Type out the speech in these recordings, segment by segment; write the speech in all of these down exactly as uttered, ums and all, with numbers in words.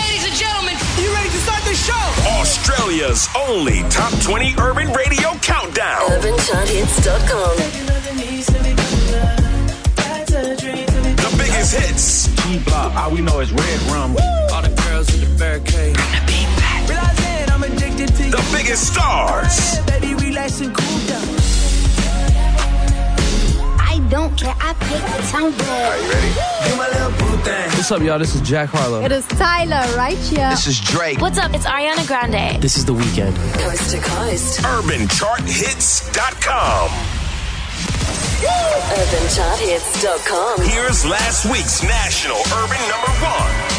ladies and gentlemen, you ready to start the show? Australia's only top twenty urban radio countdown. urban chart hits dot com. The biggest hits. T-Block, all we know is red rum. All the girls in the barricade. Realizing I'm addicted to you. The biggest stars. Baby, relax and cool down. I don't care, I pick the town ball. Are you ready? Do my little boo thing. What's up, y'all? This is Jack Harlow. It is Tyler right here. This is Drake. What's up? It's Ariana Grande. This is The Weeknd. Coast to coast. urban chart hits dot com. urban chart hits dot com. Here's last week's national urban number one.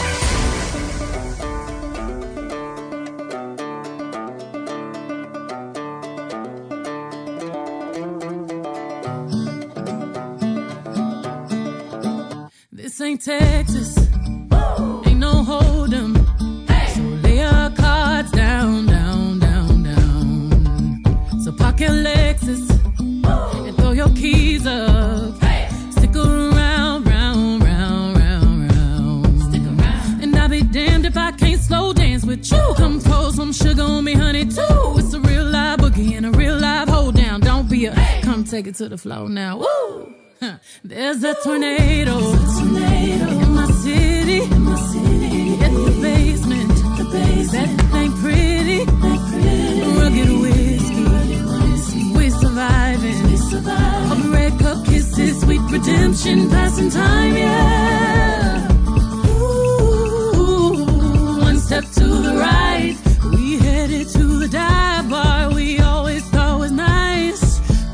This ain't Texas, ain't no hold'em. So lay your cards down, down, down, down. So park your Lexus and throw your keys up. Stick around, round, round, round, round. Stick around. And I'll be damned if I can't slow dance with you. Come pour some sugar on me, honey, too. It's a real live boogie and a real live hold down. Don't be a, come take it to the floor now. Woo! There's a tornado, There's a tornado in my city, in my city. It's the basement, the basement. That ain't pretty, ain't pretty. Rugged whiskey, rugged whiskey. We're surviving, we surviving. Of red cup kisses, sweet redemption, passing time, yeah. Ooh, one step to the right, we headed to the dive bar we always thought was nice.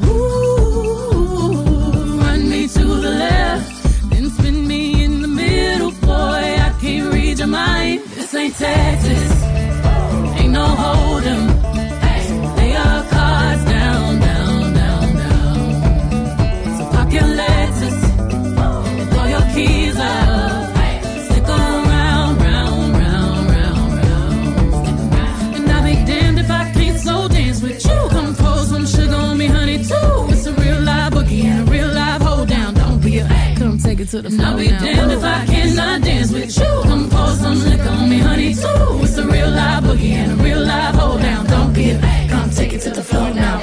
To the left, then spin me in the middle, boy, I can't read your mind. This ain't Texas, ain't no hold'em. Lay your cards down, down, down, down. So park your Lexus and throw your keys up. Stick around, round, round, round, round. And I'll be damned if I can't slow dance with you. Come pour some sugar on me, honey, too. It's a real live boogie and a real live hold down. Don't be a, come take it to the floor. I'll be now. Damned if I cannot dance with you. Come pour some liquor on me, honey, too. It's a real live boogie and a real live hold down. Don't be a, come take it to the floor now.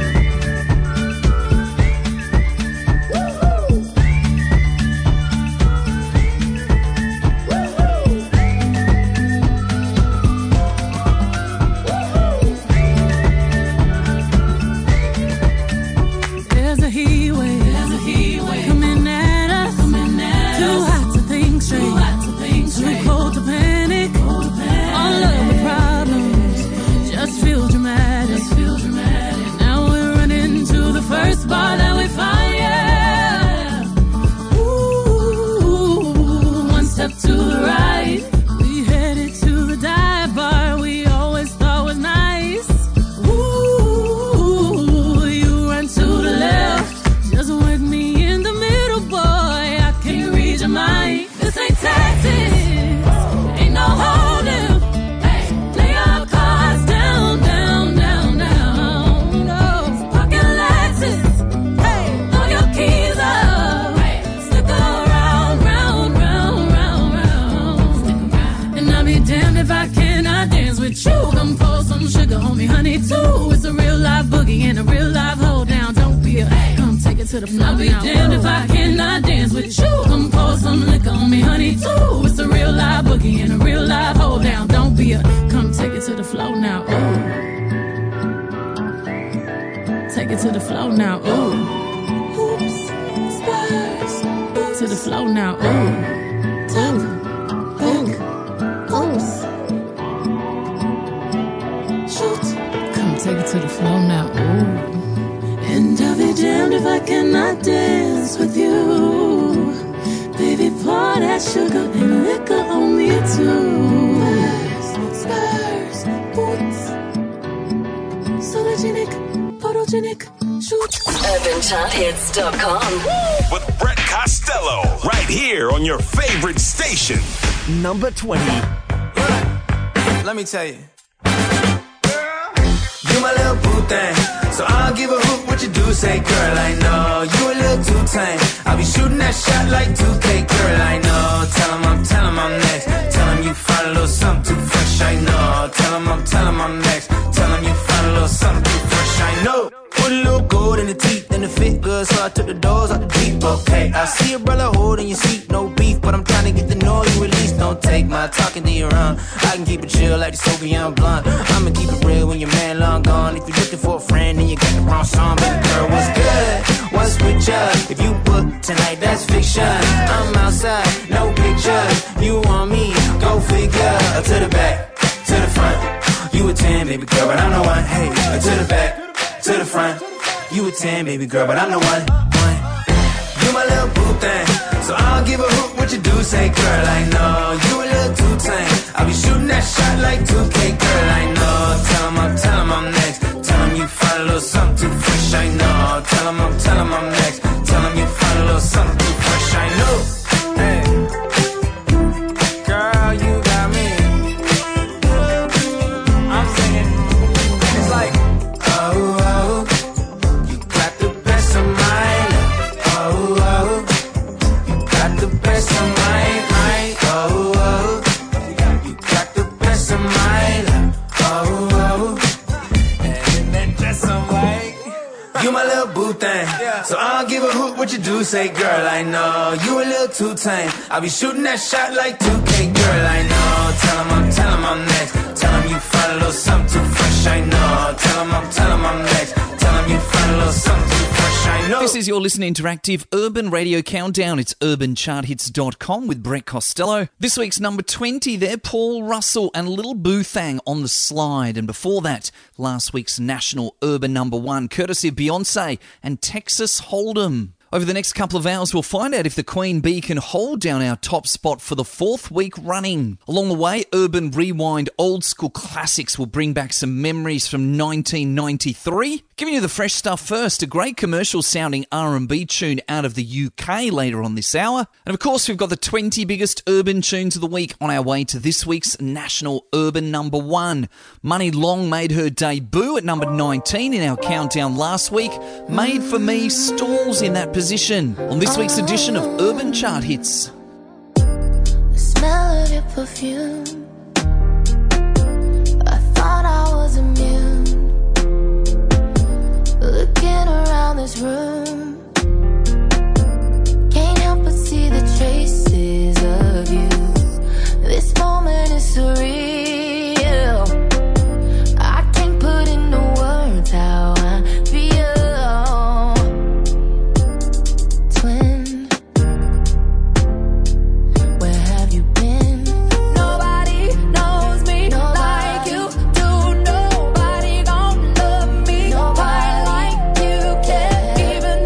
To the floor. I'll be damned if I cannot dance with you. Come pour some liquor on me, honey, too. It's a real live boogie and a real live hold down. Don't be a, come take it to the floor now. Ooh. Take it to the floor now. Ooh. Hoops, spurs, to the floor now. Ooh. Top, hook, oops. Shoot. Come take it to the floor now. Ooh. And I'll be damned if I cannot dance with you. Baby, pour that sugar and liquor on me too. Spurs, spurs, boots. Sologenic, photogenic, shoot. urban chart hits dot com. With Brett Costello, right here on your favorite station. Number twenty. Let me tell you. Girl, you my little boo thing. So I'll give a hoot what you do, say, girl, I know you a little too tame. I'll be shooting that shot like two K, girl, I know. Tell him I'm, tell him I'm next. Tell him you fine. find a little something too fresh, I know. Tell him I'm, tell him I'm next. Tell him you find a little something too fresh, I know. Put a little gold in the teeth and the fit good, so I took the doors out the Jeep, okay. I see a brother holding your seat, no beef, but I'm trying to get to know you at least. Don't take my talking to your own. I can keep it chill like the Soviet blunt. I'ma keep it real when your man long gone. If you're looking for a friend, then you got the wrong song. Baby girl, what's good? What's with ya? If you book tonight, that's fiction. I'm outside, no pictures. You want me? Go figure. Uh, to the back, to the front. You a ten, baby girl, but I'm the one. Hey, uh, to the back, to the front. You a ten, baby girl, but I'm the one. one. You my little boo thing, so I don't give a hoot what you do. Say, girl, I know you a little too tame. I'll be shooting that shot like two K, girl, I know. Tell him I'm, tell him I'm next. Tell him you find a little something too fresh, I know. Tell him I'm, tell him I'm next. Tell him you find a little something too fresh, I know. Hey, girl, you got me. I'm singing, and it's like, oh, oh, you got the best of mine. Oh, oh, you got the best of mine, mine. Oh, oh, you got the best of mine. Oh, oh, and then just I'm like, you my little boo thing, so I don't give a hoot what you do. Say, girl, I know you a little too tame. I'll be shooting that shot like two K, girl, I know. Tell him I'm, tell him I'm next. Tell him you find a little something too fresh, I know. Tell him I'm, tell him I'm next. Tell him you find a little something too fresh, I know. This is your Listen Interactive Urban Radio Countdown. It's urban chart hits dot com with Brett Costello. This week's number twenty there, Paul Russell and Little Boo Thang on the Slide. And before that, last week's national urban number one, courtesy of Beyonce and Texas Hold'em. Over the next couple of hours, we'll find out if the Queen Bee can hold down our top spot for the fourth week running. Along the way, Urban Rewind Old School Classics will bring back some memories from nineteen ninety-three. Giving you the fresh stuff first, a great commercial-sounding R and B tune out of the U K later on this hour. And of course, we've got the twenty biggest urban tunes of the week on our way to this week's national urban number one. Money Long made her debut at number nineteen in our countdown last week. Made for Me stalls in that position on this week's edition of Urban Chart Hits. The smell of your perfume, I thought I was immune. Looking around this room, can't help but see the traces of you. This moment is surreal. I can't put into words how I feel. Twin, where have you been? Nobody knows me like you do. Nobody gon' love me quite like you can. Even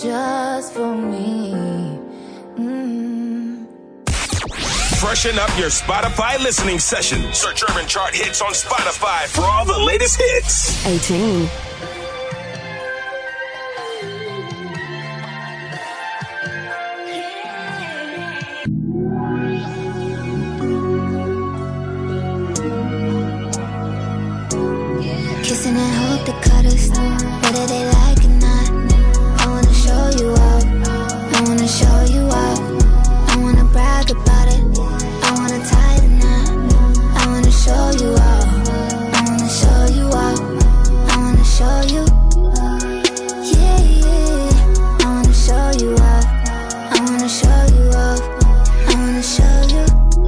just for me. Mm. Freshen up your Spotify listening session. Search Urban Chart Hits on Spotify for all the latest hits. eighteen. Kissing and hope they cut us, whether they like or not. I wanna show you off, I wanna show you off. I wanna brag about it, I wanna tie the knot. I wanna show you off, I wanna show you off. I wanna show you, yeah, yeah. I wanna show you off, I wanna show you off. I wanna show you,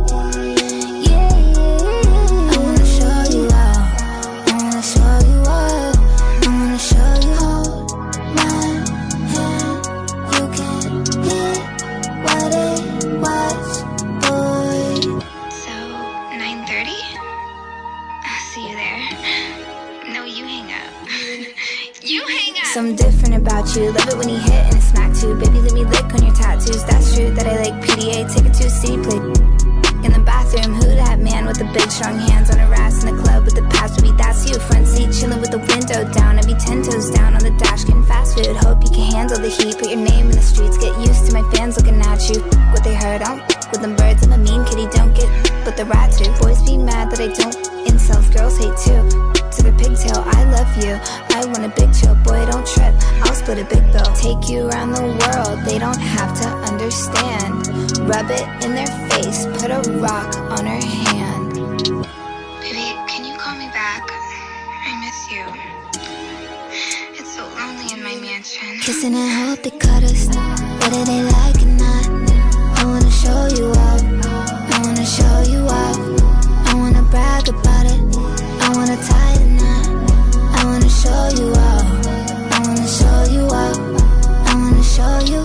yeah, yeah. I wanna show you off, I wanna show you off. I wanna show you. Hold my hand, you can hear what it was, boy. So, nine thirty? I'll see you there. No, you hang up. You hang up! Something different about you. Love it when you hit and it's smack too. Baby, let me lick on your tattoos. That's true that I like P D A. Take it to a city play. In the bathroom, who that man with the big strong hands on her ass in the club with the past? Baby, that's you. Front seat, chilling with the window down. I'd be ten toes down on the dash, getting fast food. Hope you can handle the heat. Put your name in the streets. Get used to my fans looking at you. What they heard, I don't with them birds. I'm a mean kitty, don't get but the rat too. Boys be mad that I don't. Incels, girls hate too. To the pigtail, I love you. I want a big chill, boy, don't trip. I'll split a big bill. Take you around the world. They don't have to understand. Rub it in their face. Put a rock on her hand. Baby, can you call me back? I miss you. It's so lonely in my mansion. Kissing and hope they cut us, whether they like or not. I wanna show you off, I wanna show you off. I wanna brag about it, I wanna tie the knot. I wanna show you off, I wanna show you off. I wanna show you,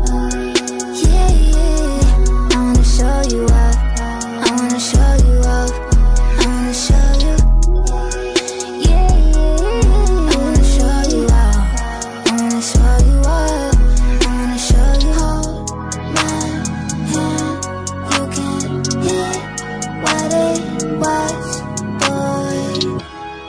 yeah, yeah. I wanna show you off, I wanna show you off. I wanna show you, yeah, yeah. I wanna show you off, I wanna show you off. I wanna show you. Hold my hand, you can hear what it was, boy.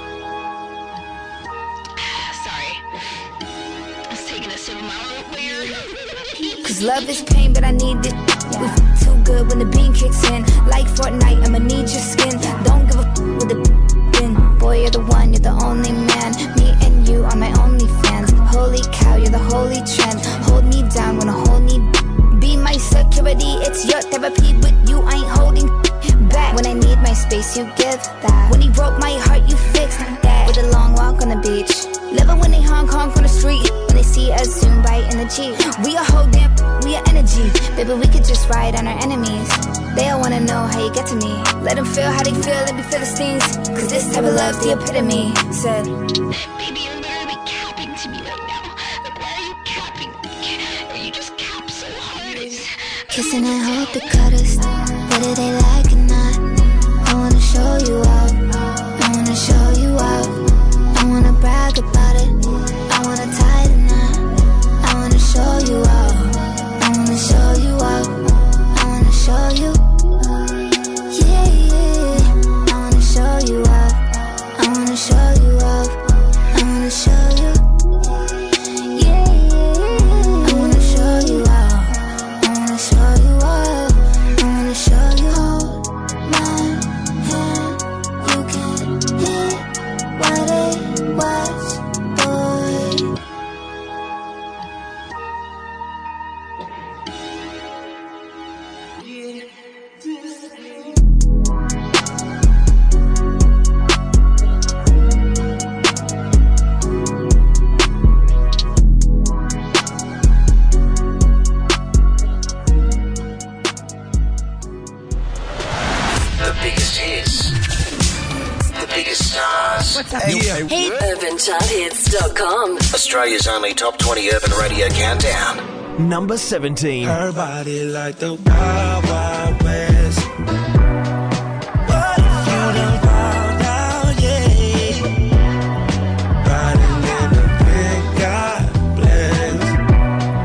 Sorry. I was taking a sip of my root beer. Cause love is pain, but I need it. We f- too good when the bean kicks in. Like Fortnite, I'ma need your skin. Don't give a f- with the bin. Boy, you're the one, you're the only man. Me and you are my only fans. Holy cow, you're the holy trend. Hold me down when I hold me. Be my security, it's your therapy. But you ain't holding back. When I need my space, you give that. When he broke my heart, you fixed that. With a long walk on the beach. Love it when they honk honk on the street. When they see us zoom by in the Jeep. We are whole damn, we are energy. Baby, we could just ride on our enemies. They all wanna know how you get to me. Let them feel how they feel, let me feel the stings. Cause this type of love's the epitome. Said, Baby, you're literally capping to me right now. Like, why are you capping? Or you just cap so hard. It's... kissing and hope they cut us, whether they like or not. I wanna show you off, I wanna show you off. I wanna brag about it, I wanna tie the knot. I wanna show you off, I wanna show you off. I wanna show you, yeah, yeah. I wanna show you off, I wanna show you off. I wanna show you, yeah, yeah. I wanna show you off, I wanna show you off. I wanna show you. Hold my hand, you can hear what it was, boy. The biggest hits. The biggest stars. What's up? Yeah. Hey, urban chart hits dot com. Australia's only top twenty urban radio countdown. Number seventeen. Her body like the Wild Wild West. What if you done found out, yeah? Riding in the big God bless.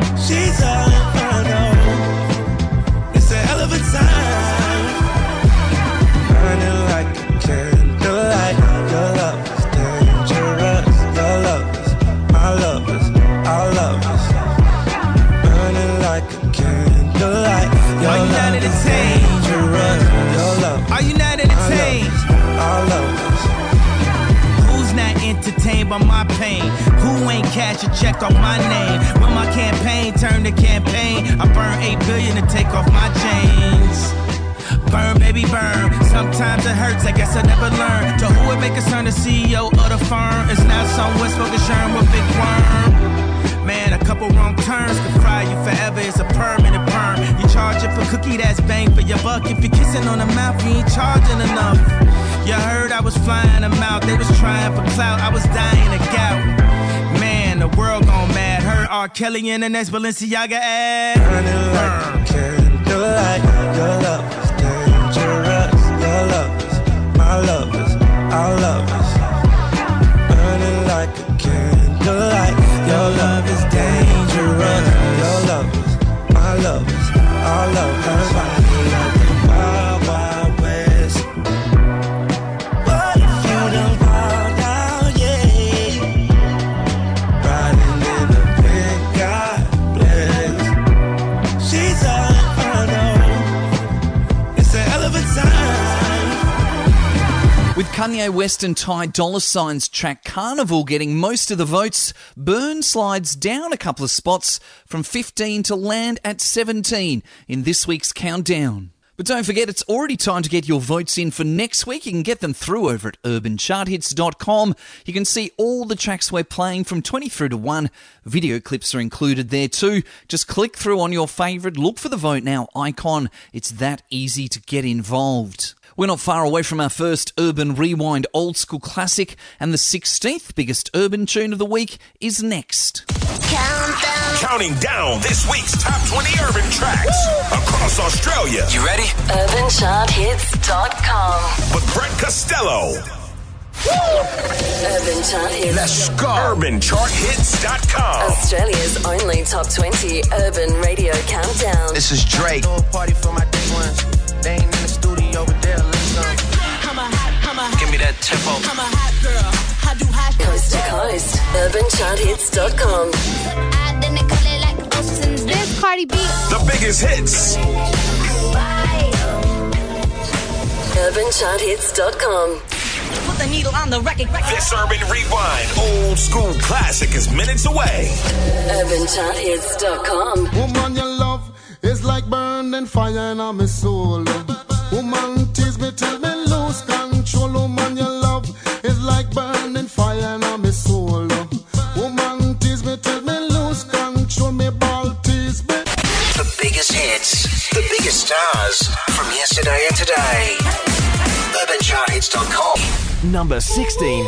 campaign. Who ain't cash a check off my name? When my campaign turned to campaign, I burned eight billion to take off my chains. Burn, baby, burn. Sometimes it hurts, I guess I never learned. To who it may concern, the C E O of the firm is now somewhere smoking sherm with big worm. Man, a couple wrong turns could fry you forever. It's a permanent perm. You charge it for cookie, that's bang for your buck. If you're kissing on the mouth, you ain't charging enough. You heard I was flying them out. They was trying for clout. I was dying of gout. Man, the world gone mad. Heard R. Kelly in the next Balenciaga ad. Burning like a candlelight. Your love is dangerous. Your love is my love is our love is burning like a candlelight. Your love is dangerous. Your love is my love is our love is burning like the wild, wild west. What if you done fall down, yeah? Riding in the pink, God bless. She's all inferno. It's a hell of a time. With Kanye West and Ty Dolla Sign's track Carnival getting most of the votes, Burn slides down a couple of spots from fifteen to land at seventeen in this week's countdown. But don't forget, it's already time to get your votes in for next week. You can get them through over at urban chart hits dot com. You can see all the tracks we're playing from twenty through to one. Video clips are included there too. Just click through on your favourite, look for the Vote Now icon. It's that easy to get involved. We're not far away from our first Urban Rewind old school classic, and the sixteenth biggest urban tune of the week is next. Countdown. Counting down this week's top twenty urban tracks Woo! Across Australia. You ready? urban chart hits dot com. With Brett Costello. Urban Chart Hits. Let's go. urban chart hits dot com. Australia's only top twenty urban radio countdown. This is Drake. Party for my day ones. They ain't in the studio over there. Listen. I'm a hot, I'm a Give me that tempo. I'm a hot girl. I do hot Coast to coast. urban chart hits dot com. This Cardi B. The biggest hits. urban chart hits dot com. Put the needle on the record. This Urban Rewind old school classic is minutes away. urban chart hits dot com. Woman, your love is like burning fire in my soul. Woman, tease me till me lose control. Woman, your love is like burning fire in my soul. Woman, tease me till me lose control. Me ball tease me. The biggest hits, the biggest stars from yesterday and today. urban chart hits dot com. Number sixteen.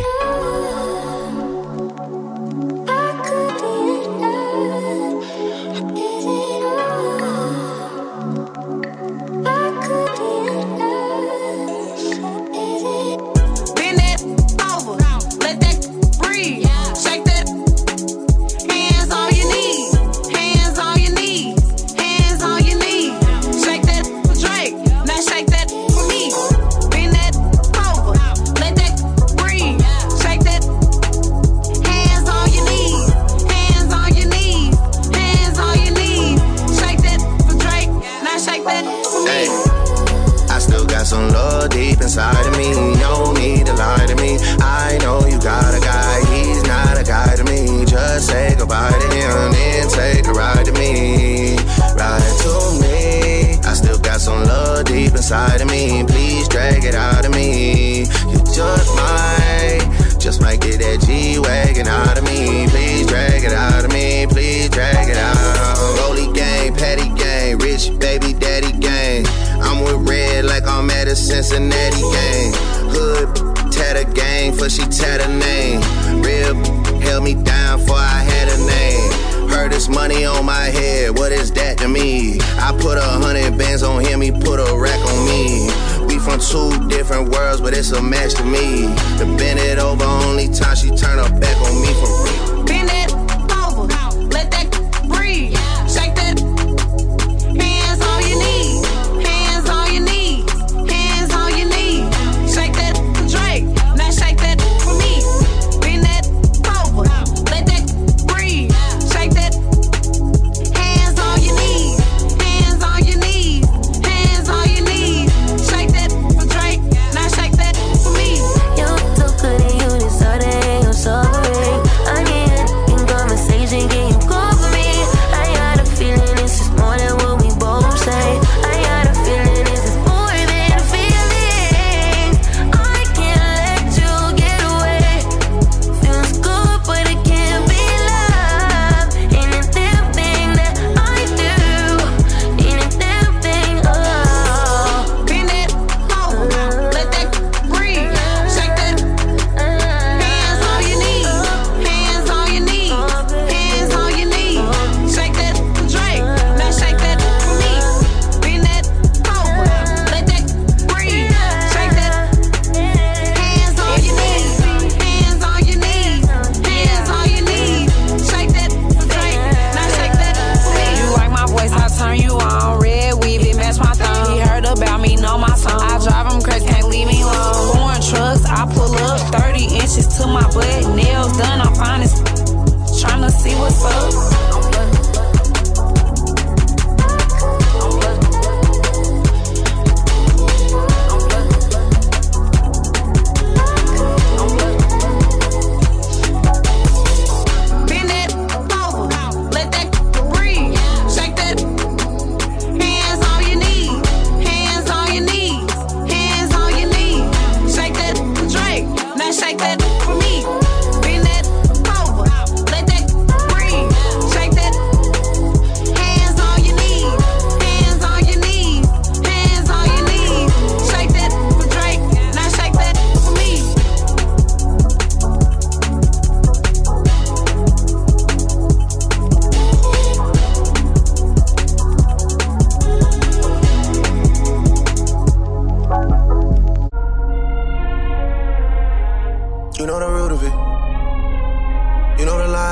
Some love deep inside of me, no need to lie to me. I know you got a guy, he's not a guy to me. Just say goodbye to him, then take a ride to me. Ride to me. I still got some love deep inside of me. Please drag it out of me. You just might, just might get that G-Wagon out of me. Please drag it out of me, please drag it out. Rolly gang, patty gang, rich baby daddy gang. I'm with Red like I'm at a Cincinnati game. Hood, tatter gang, for she tatter name. Real held me down for I had a name. Heard this money on my head, what is that to me? I put a hundred bands on him, he put a rack on me. We from two different worlds, but it's a match to me. To bend it over, only time she turn her back on me for free. Bend it over, let that breathe. Shake that, hands on your knees. Hands on your knees, hands on your knees. Shake that for Drake, now shake that for me. Bend that over, let that breathe. Shake that, hands on your knees, hands on your knees, hands on your knees. Shake that for Drake, now shake that for me. You're so good and you deserve it, you're so great.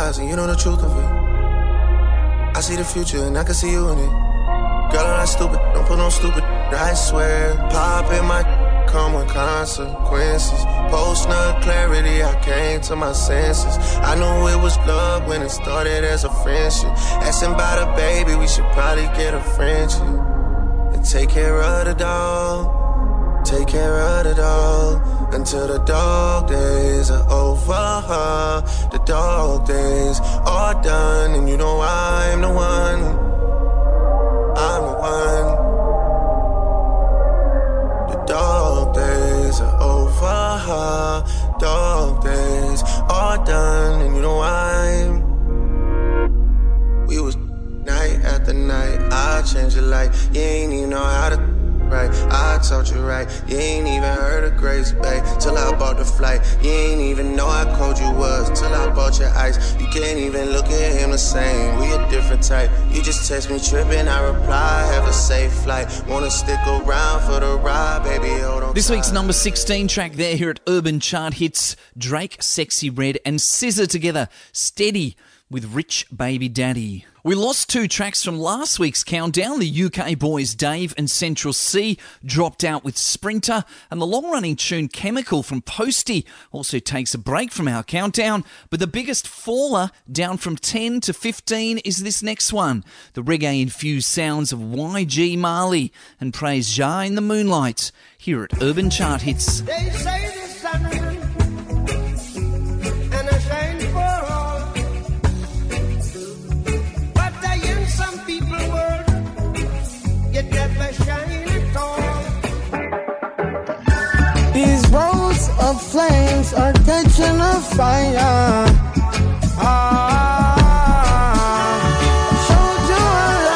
eyes and you know the truth of it. I see the future and I can see you in it. Girl, I'm not stupid, don't put no stupid, I swear. Pop in my come with consequences. Post no clarity, I came to my senses. I knew it was love when it started as a friendship. Asking about a baby, we should probably get a friendship. And take care of the dog, take care of the dog. Until the dog days are over. The dog days are done. And you know I'm the one, I'm the one. Dog days are over, dog days are done, and you know I'm. We was night after night, I changed your life. You ain't even know how to right. I taught you right. You ain't even heard of Grace Bay till I bought the flight. You ain't even know how cold you was till I bought your ice. You can't even look at him the same. We a different type. You just text me tripping, I reply, have a safe flight. Wanna stick around for the ride, baby, hold on. This week's number sixteen track there here at Urban Chart Hits. Drake, Sexy Red and S Z A together. Steady with Rich Baby Daddy. We lost two tracks from last week's countdown. The U K boys Dave and Central C dropped out with Sprinter, and the long-running tune Chemical from Posty also takes a break from our countdown. But the biggest faller, down from ten to fifteen, is this next one. The reggae-infused sounds of Y G Marley and Praise Jah in the Moonlight here at Urban Chart Hits. They say the sun and I shine for all. Some people world, you never shine at all. These roads of flames are catching a fire. Ah, showed you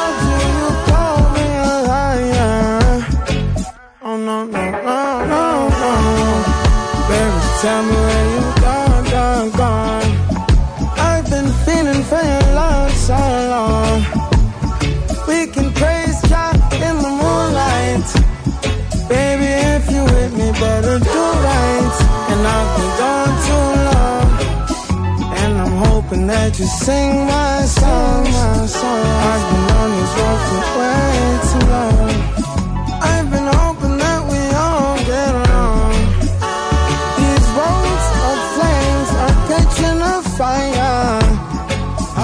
I love you, you call me a liar. Oh no, no, no, no, no. Baby, tell me where you gone, gone, gone. I've been feeling for your love so long. We can praise God in the moonlight. Baby, if you with me, better do right. And I've been gone too long, and I'm hoping that you sing my song, my song. I've been on this road for way too long. I've been hoping that we all get along. These roads of flames are catching a fire. Ah,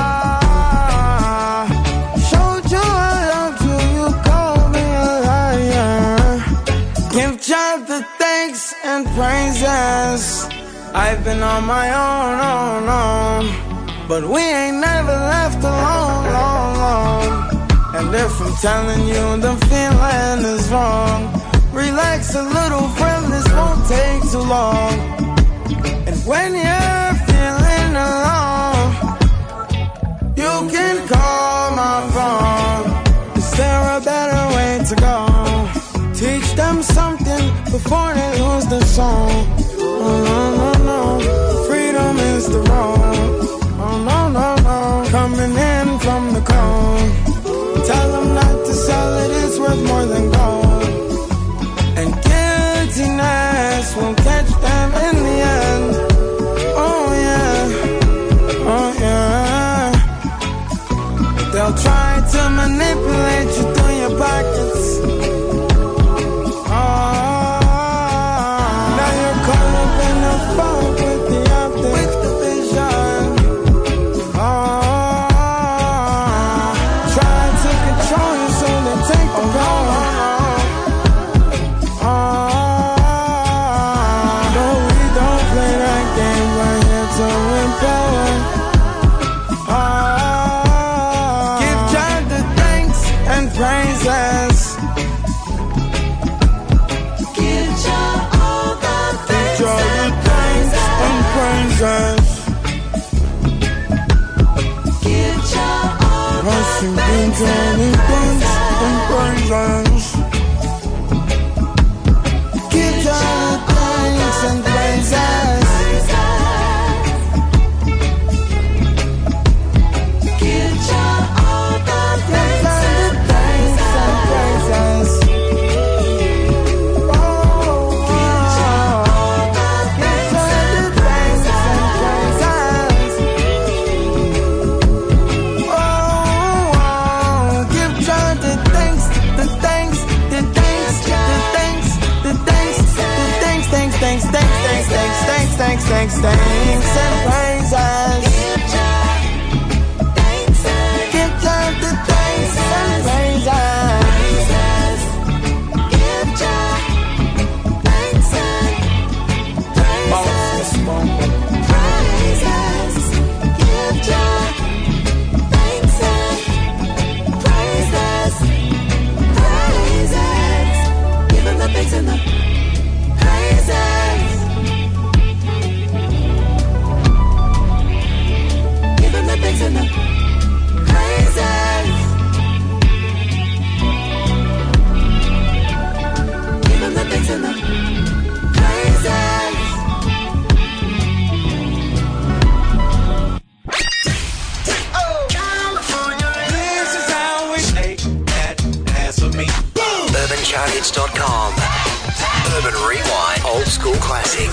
and praises. I've been on my own, own, own, but we ain't never left alone, long, long. And if I'm telling you the feeling is wrong, relax a little, friend, this won't take too long. And when you're feeling alone, you can call my phone. Is there a better way to go? Teach them something before they lose the song. Oh no, no, no, freedom is the road. Oh no, no, no, coming in from the cold. Tell them not to sell it, it's worth more than gold. And guiltiness will catch them in the end. Oh yeah, oh yeah. They'll try to manipulate you through your pockets. Rushing into any things and praises. Give your thanks and praises. Give your all the thanks and praises. Oh, give your all the thanks and praises. thanks, thanks and praises. Give Jah thanks and give Jah the thanks and praises. Give Jah thanks and praises. Praises. Give Jah thanks and praises. Praises. Give him the thanks and the praises. Give him the thanks and the praises. Give him the thanks and the praises. This is how we shake that ass for me. urban chart hits dot com. Urban Rewind, old school classic.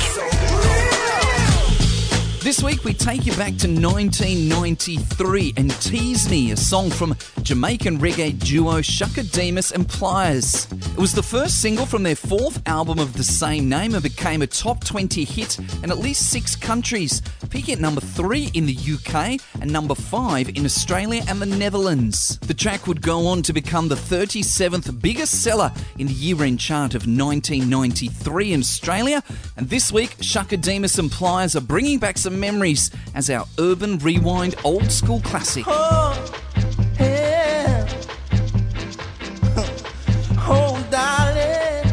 This week we take you back to nineteen ninety-three and Tease Me, a song from Jamaican reggae duo Shaka Demus and Pliers. It was the first single from their fourth album of the same name and became a top twenty hit in at least six countries, peaking at number three in the U K and number five in Australia and the Netherlands. The track would go on to become the thirty-seventh biggest seller in the year-end chart of nineteen ninety-three in Australia, and this week Shaka Demus and Pliers are bringing back some memories as our Urban Rewind old school classic. Oh, yeah. Oh, darling.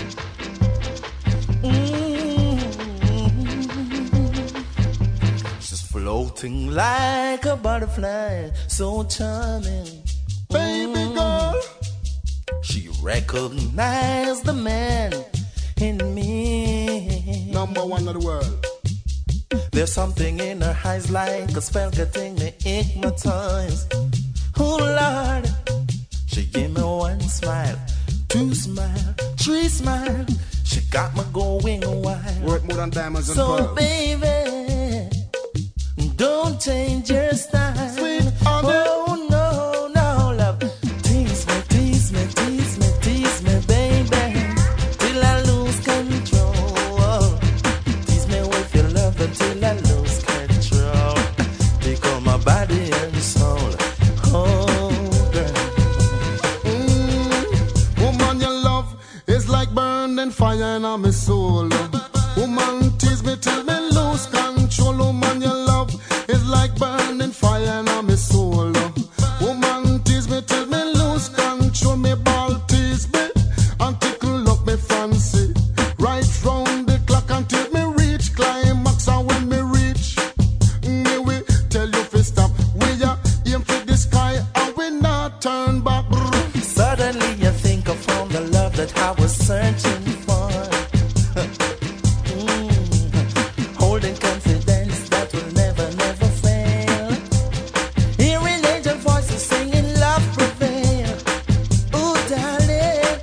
Mm-hmm. She's floating like a butterfly, so charming. Baby girl. She recognized the man in me. Number one of the world. There's something in her eyes like a spell getting me hypnotized. Oh Lord, she gave me one smile, two smile, three smile. She got me going wild. Worth more than diamonds and so pearls. baby, don't change your style. Sweet honey. Oh no, no love. Tease me, tease me, tease me, tease me, baby, till I lose control. Tease me with your love until I lose control. Become my body and soul. Oh, girl. Mm, woman, your love is like burning fire in my soul. Woman, tease me till me lose control. Woman, your love is like burning fire in my soul. Woman, tease me till me lose control. Me ball tease me and tickle up me fancy. Right round the clock until me reach climax. And when me reach, me will tell you to stop. We are aim for the sky and we not turn back. Suddenly I think I found the love that I was searching for. Mm. Holding confidence that will never, never fail. Hearing angel voices singing love prevail. Ooh, darling.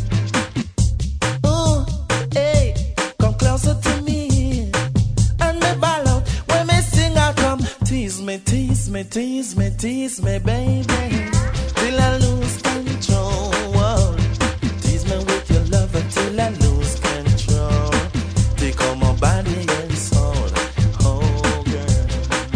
Ooh, hey, come closer to me. And me ball out when me sing out, come tease me, tease me, tease me, tease me, baby, till I lose control. Tease me with your love until I lose control. Take all my body and soul. Oh, girl.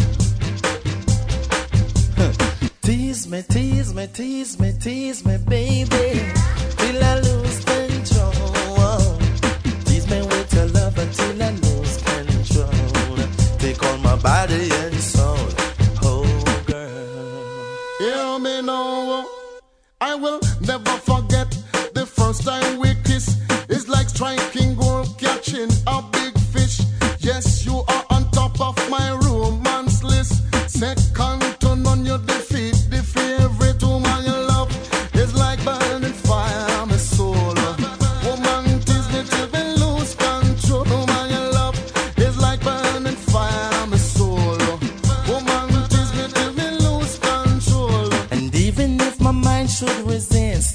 Huh. Tease me, tease me, tease me, tease me, baby, till I lose control. Tease me with your love until I lose control. Take all my body and soul. Oh, girl. Hear me now. I will never forget the first time we kiss. It's like striking gold, catching a big fish. Yes, you are on top of my romance list. Second to none, you defeat the favorite woman you love. It's like burning fire, my soul. Woman, tease me till we lose control. Woman you love, it's like burning fire, my soul. Woman, tease me till we lose control. And even if my mind should resist,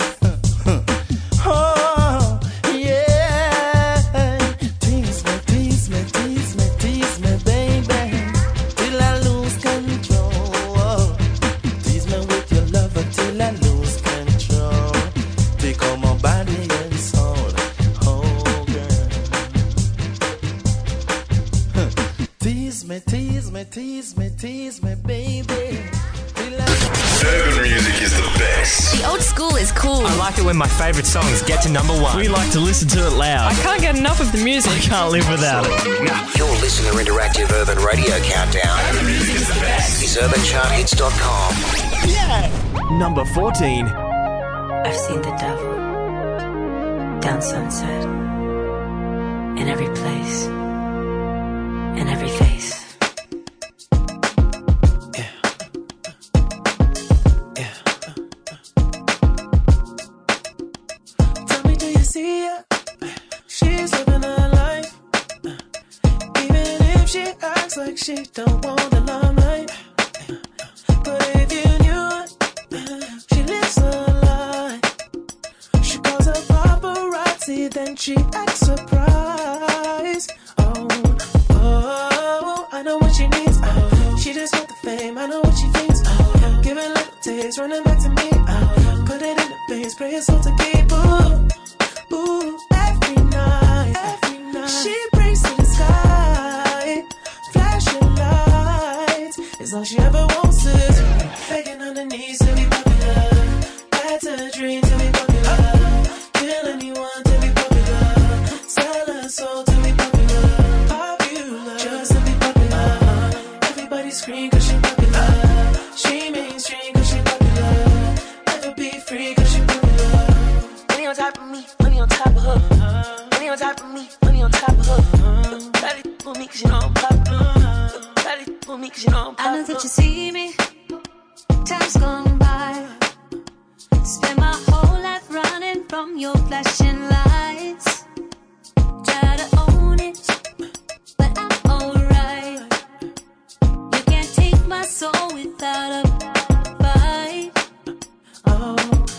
oh, yeah. Tease me, tease me, tease me, tease me, baby, till I lose control. Tease me with your love until I lose control. Take all my body and soul. Oh, girl. tease me, baby. Urban music is the best. The old school is cool. I like it when my favourite songs get to number one. We like to listen to it loud. I can't get enough of the music. I can't live without it. Your listener interactive urban radio countdown. Urban music is the best. Is urban chart hits dot com. Yeah! Number fourteen. I've seen the devil down Sunset, in every place, in every face. See her, she's living her life. Even if she acts like she don't want the limelight. But if you knew her, she lives her life. She calls her paparazzi, then she acts surprised. Oh, oh, I know what she needs. Oh, she just want the fame, I know what she thinks. Oh, give it little taste, running back to me. Oh, put it in the face, pray it's all to keep. Ooh. Ooh, every night, every night, she prays to the sky, flashing lights, is all she ever wants is begging on her knees to be popular, that's a dream to be popular, kill anyone to be popular, sell her soul to be popular, popular, just to be popular, everybody scream cause she popular, she mainstream cause she popular, never be free cause she popular, money on top of me. On top of her, money on top of me, money on top of her. Daddy for me cause you know I'm popular. Daddy for me cause you know I'm popular. I know that you see me, time's gone by. Spend my whole life running from your flashing lights. Try to own it, but I'm alright. You can't take my soul without a fight. Oh,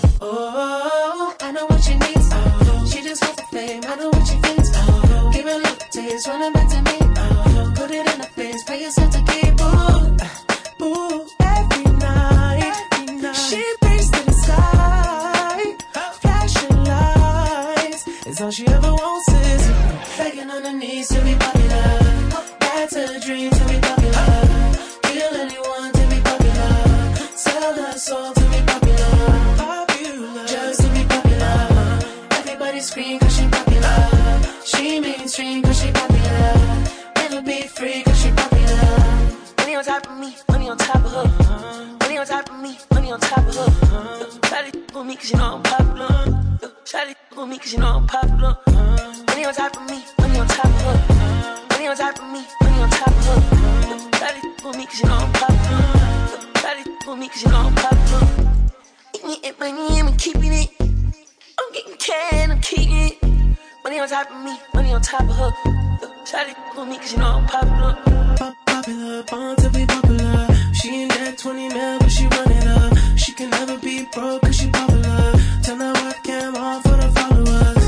oh, I know what she needs. She just wants the fame, I know what she thinks. Oh, give it a little taste, running back to me. Oh, put it in her face, pay yourself to keep. Ooh, ooh, every night, every night. She prays to the sky, flashing lights. It's all she ever wants is begging on her knees to be popular. That's a dream to be popular. Kill anyone to be popular. Sell her soul to be popular. Popular, just to be popular. Everybody scream cause she popular. She mainstream cause she popular. Never be free cause she popular. Money on top of me, money on top of her. Money on top of me, money on top of her. Shawty for me cause you know I'm popular. Shawty for me cause you know I'm popular. Money on top of me, money on top of her. Money on top of me, money on top of her. Shawty for me cause you know I'm popular. Shawty for me cause you know I'm popular. Eating it, money, I'm keeping it. I'm getting cash, I'm keeping it. Money on top of me, money on top of her. Shawty for me cause you know I'm popular. Pop popular, born to be popular. She ain't that twenty mil, but she run it up. She can never be broke cause she popular. Turn that webcam on for the followers.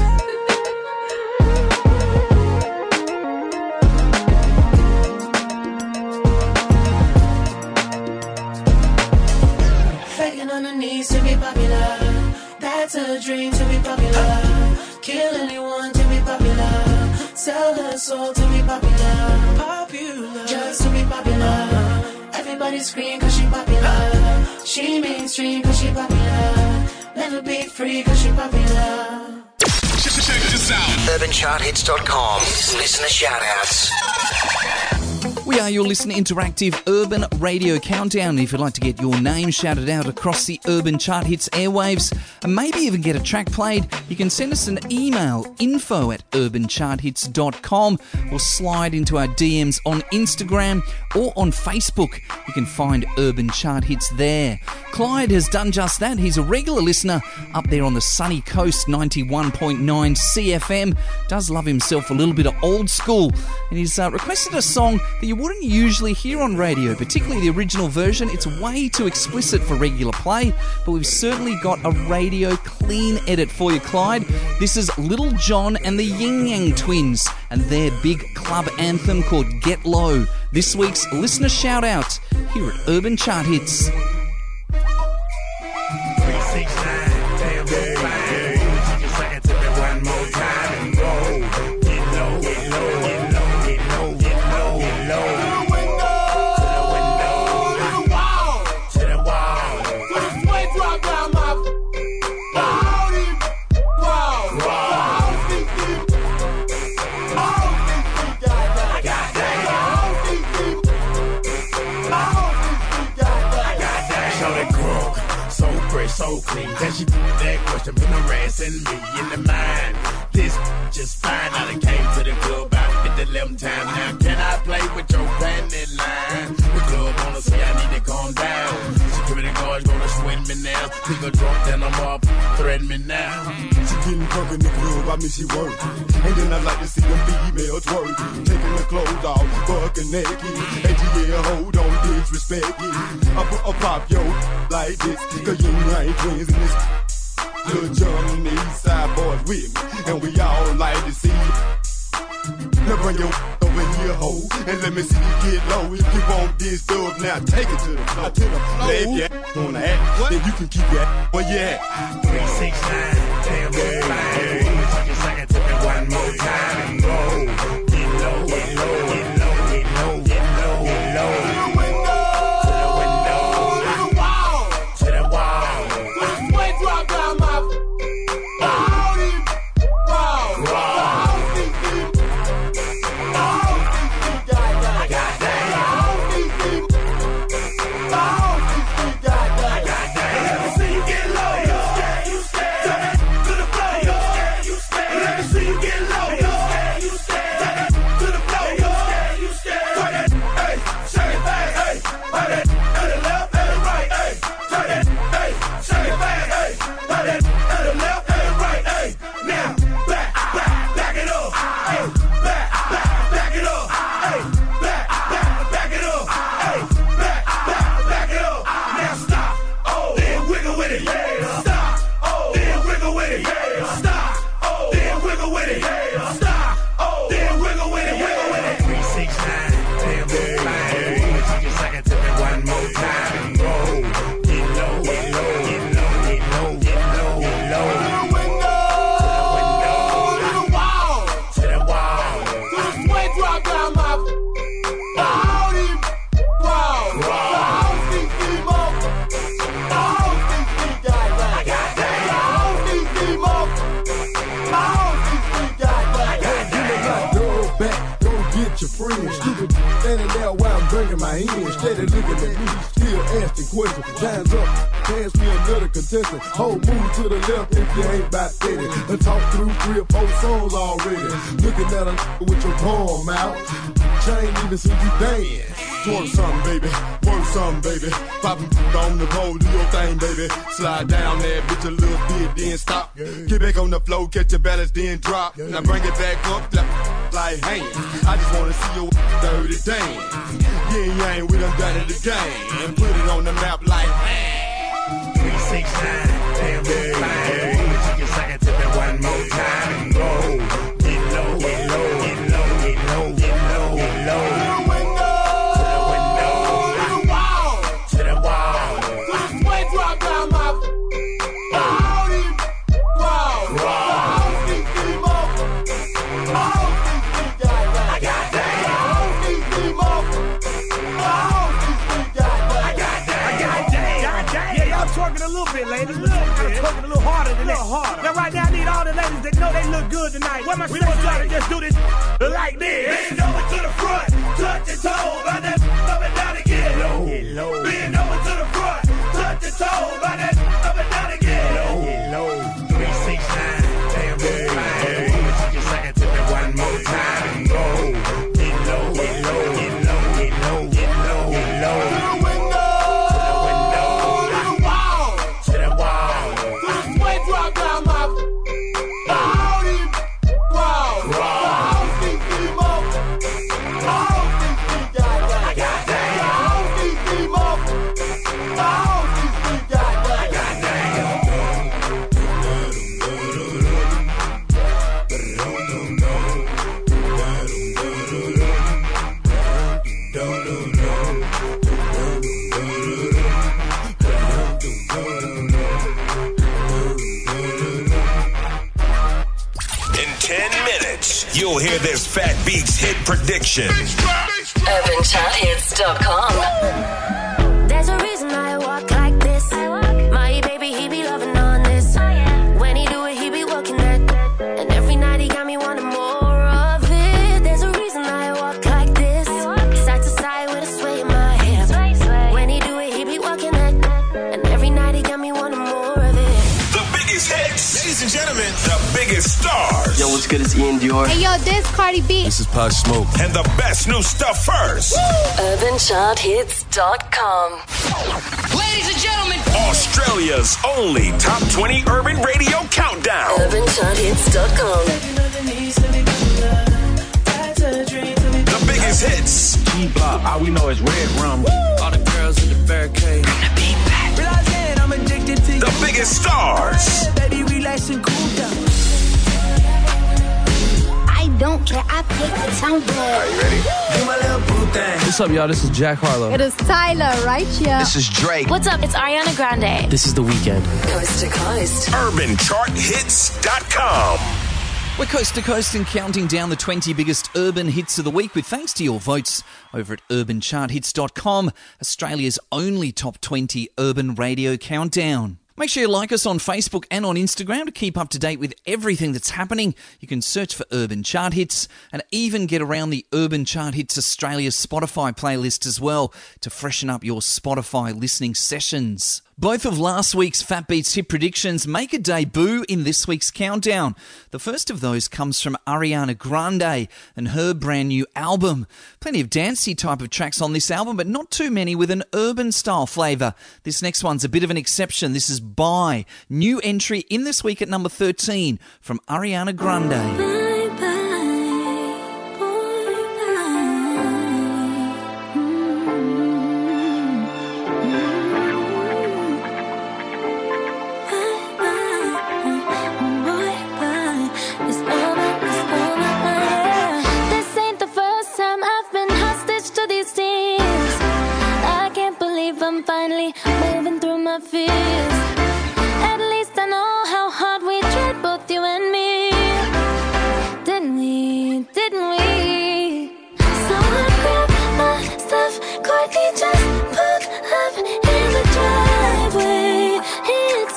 Begging on her knees to be popular. That's a dream to be popular. Kill anyone to be popular. Sell her soul to be popular. Popular, just to be popular. Everybody scream cause she popular. She mainstream cause she popular. Never be free cause she popular. Check this out. urban chart hits dot com. Listener shoutouts. We are your listener interactive urban radio countdown. If you'd like to get your name shouted out across the Urban Chart Hits airwaves and maybe even get a track played, you can send us an email, info at urban chart hits dot com, or slide into our D Ms on Instagram or on Facebook. You can find Urban Chart Hits there. Clyde has done just that. He's a regular listener up there on the sunny coast, ninety-one point nine C F M. Does love himself a little bit of old school, and he's uh, requested a song that you wouldn't usually hear on radio, particularly the original version. It's way too explicit for regular play, but we've certainly got a radio clean edit for you, Clyde. This is Little John and the Yin Yang Twins and their big club anthem called Get Low. This week's listener shout out here at Urban Chart Hits. so clean. Then she put that question, put no harassing me in the mind. This just fine. I done came to the club about fifty eleven times. Now can I play with your panty line? The club wanna say I need to calm down. Security guards gonna swing me now. Pick a drunk, then I'm up, threaten me now. She getting drunk in the club, I mean she work. And then I like to see them females twerk. Taking the clothes off, fucking naked. And yeah, hold on, disrespect it. I put a pop yo like this, cause you ain't twins in this. Lil Jon and the East Side boys with me, and we all like to see. Now bring your over here, ho, and let me see you get low. If you want this dub, now take it to the floor. To the floor. If you wanna act, then you can keep your ass where you at. Three, six, nine, damn, good fine. Take a second to me one more time and go. Get low, get low, get low, get low, get low, get low. My hand, steady looking at me, still asking questions. Hands up, pass me another contestant. Whole move to the left if you ain't about steady. Done talk through three or four songs already. Looking at a with your palm out. Chain even see you dance. Twerk something, baby. Work something, baby. Poppin' on the pole, do your thing, baby. Slide down there, bitch, a little bit, then stop. Get back on the floor, catch your balance, then drop. Now bring it back up, like hands. I just wanna see your dirty dance. Yeah, yeah, we done done it again. And put it on the map like, man. Three, six, nine, damn, good fine. Take a second to me one more time and go. Get low, get low, get low, get low, get low, get low. A little bit, ladies. We're twerking a little harder than that. Harder. Now, right now, I need all the ladies that know they look good tonight. Where my we gonna try to just do this like this. Bend over to the front, touch your toe, by that up and down again. Low, low. Bend over to the front, touch your toe, by that up and down again. Low, low. Three, six, nine, damn, good fine. Take a second to me one more time and go. Get low, get low, get low, get low, get low, get low. You'll hear this Fat Beats hit prediction. urban chart hits dot com. There's a reason I walk like this. My baby, he be loving on this. When he do it, he be working that. And every night he got me wanting more of it. There's a reason I walk like this. Side to side with a sway in my hip. When he do it, he be working that. And every night he got me wanting more. biggest stars. Yo, what's good? It's Ian Dior. Hey, yo, this Cardi B. This is Pop Smoke. And the best new stuff first. urban chart hits dot com. Ladies and gentlemen, Australia's only top twenty urban radio countdown. urban chart hits dot com. The biggest hits. T-Block, all we know is red rum. All the girls in the barricade. Realizing I'm addicted to the biggest stars. Baby, relax and cool down. I don't care. I pick the sound good. Are you ready? Do my little boo thing. What's up, y'all? This is Jack Harlow. It is Tyler right here. This is Drake. What's up? It's Ariana Grande. This is The Weeknd. Coast to coast. urban chart hits dot com. We're coast to coast and counting down the twenty biggest urban hits of the week with thanks to your votes over at urban chart hits dot com, Australia's only top twenty urban radio countdown. Make sure you like us on Facebook and on Instagram to keep up to date with everything that's happening. You can search for Urban Chart Hits and even get around the Urban Chart Hits Australia Spotify playlist as well to freshen up your Spotify listening sessions. Both of last week's Fat Beats hit predictions make a debut in this week's countdown. The first of those comes from Ariana Grande and her brand new album. Plenty of dancey type of tracks on this album, but not too many with an urban style flavour. This next one's a bit of an exception. This is Bye, new entry in this week at number thirteen from Ariana Grande. I'm finally moving through my fears. At least I know how hard we tried, both you and me. Didn't we? Didn't we? So I grab my stuff, quickly just put up in the driveway. It's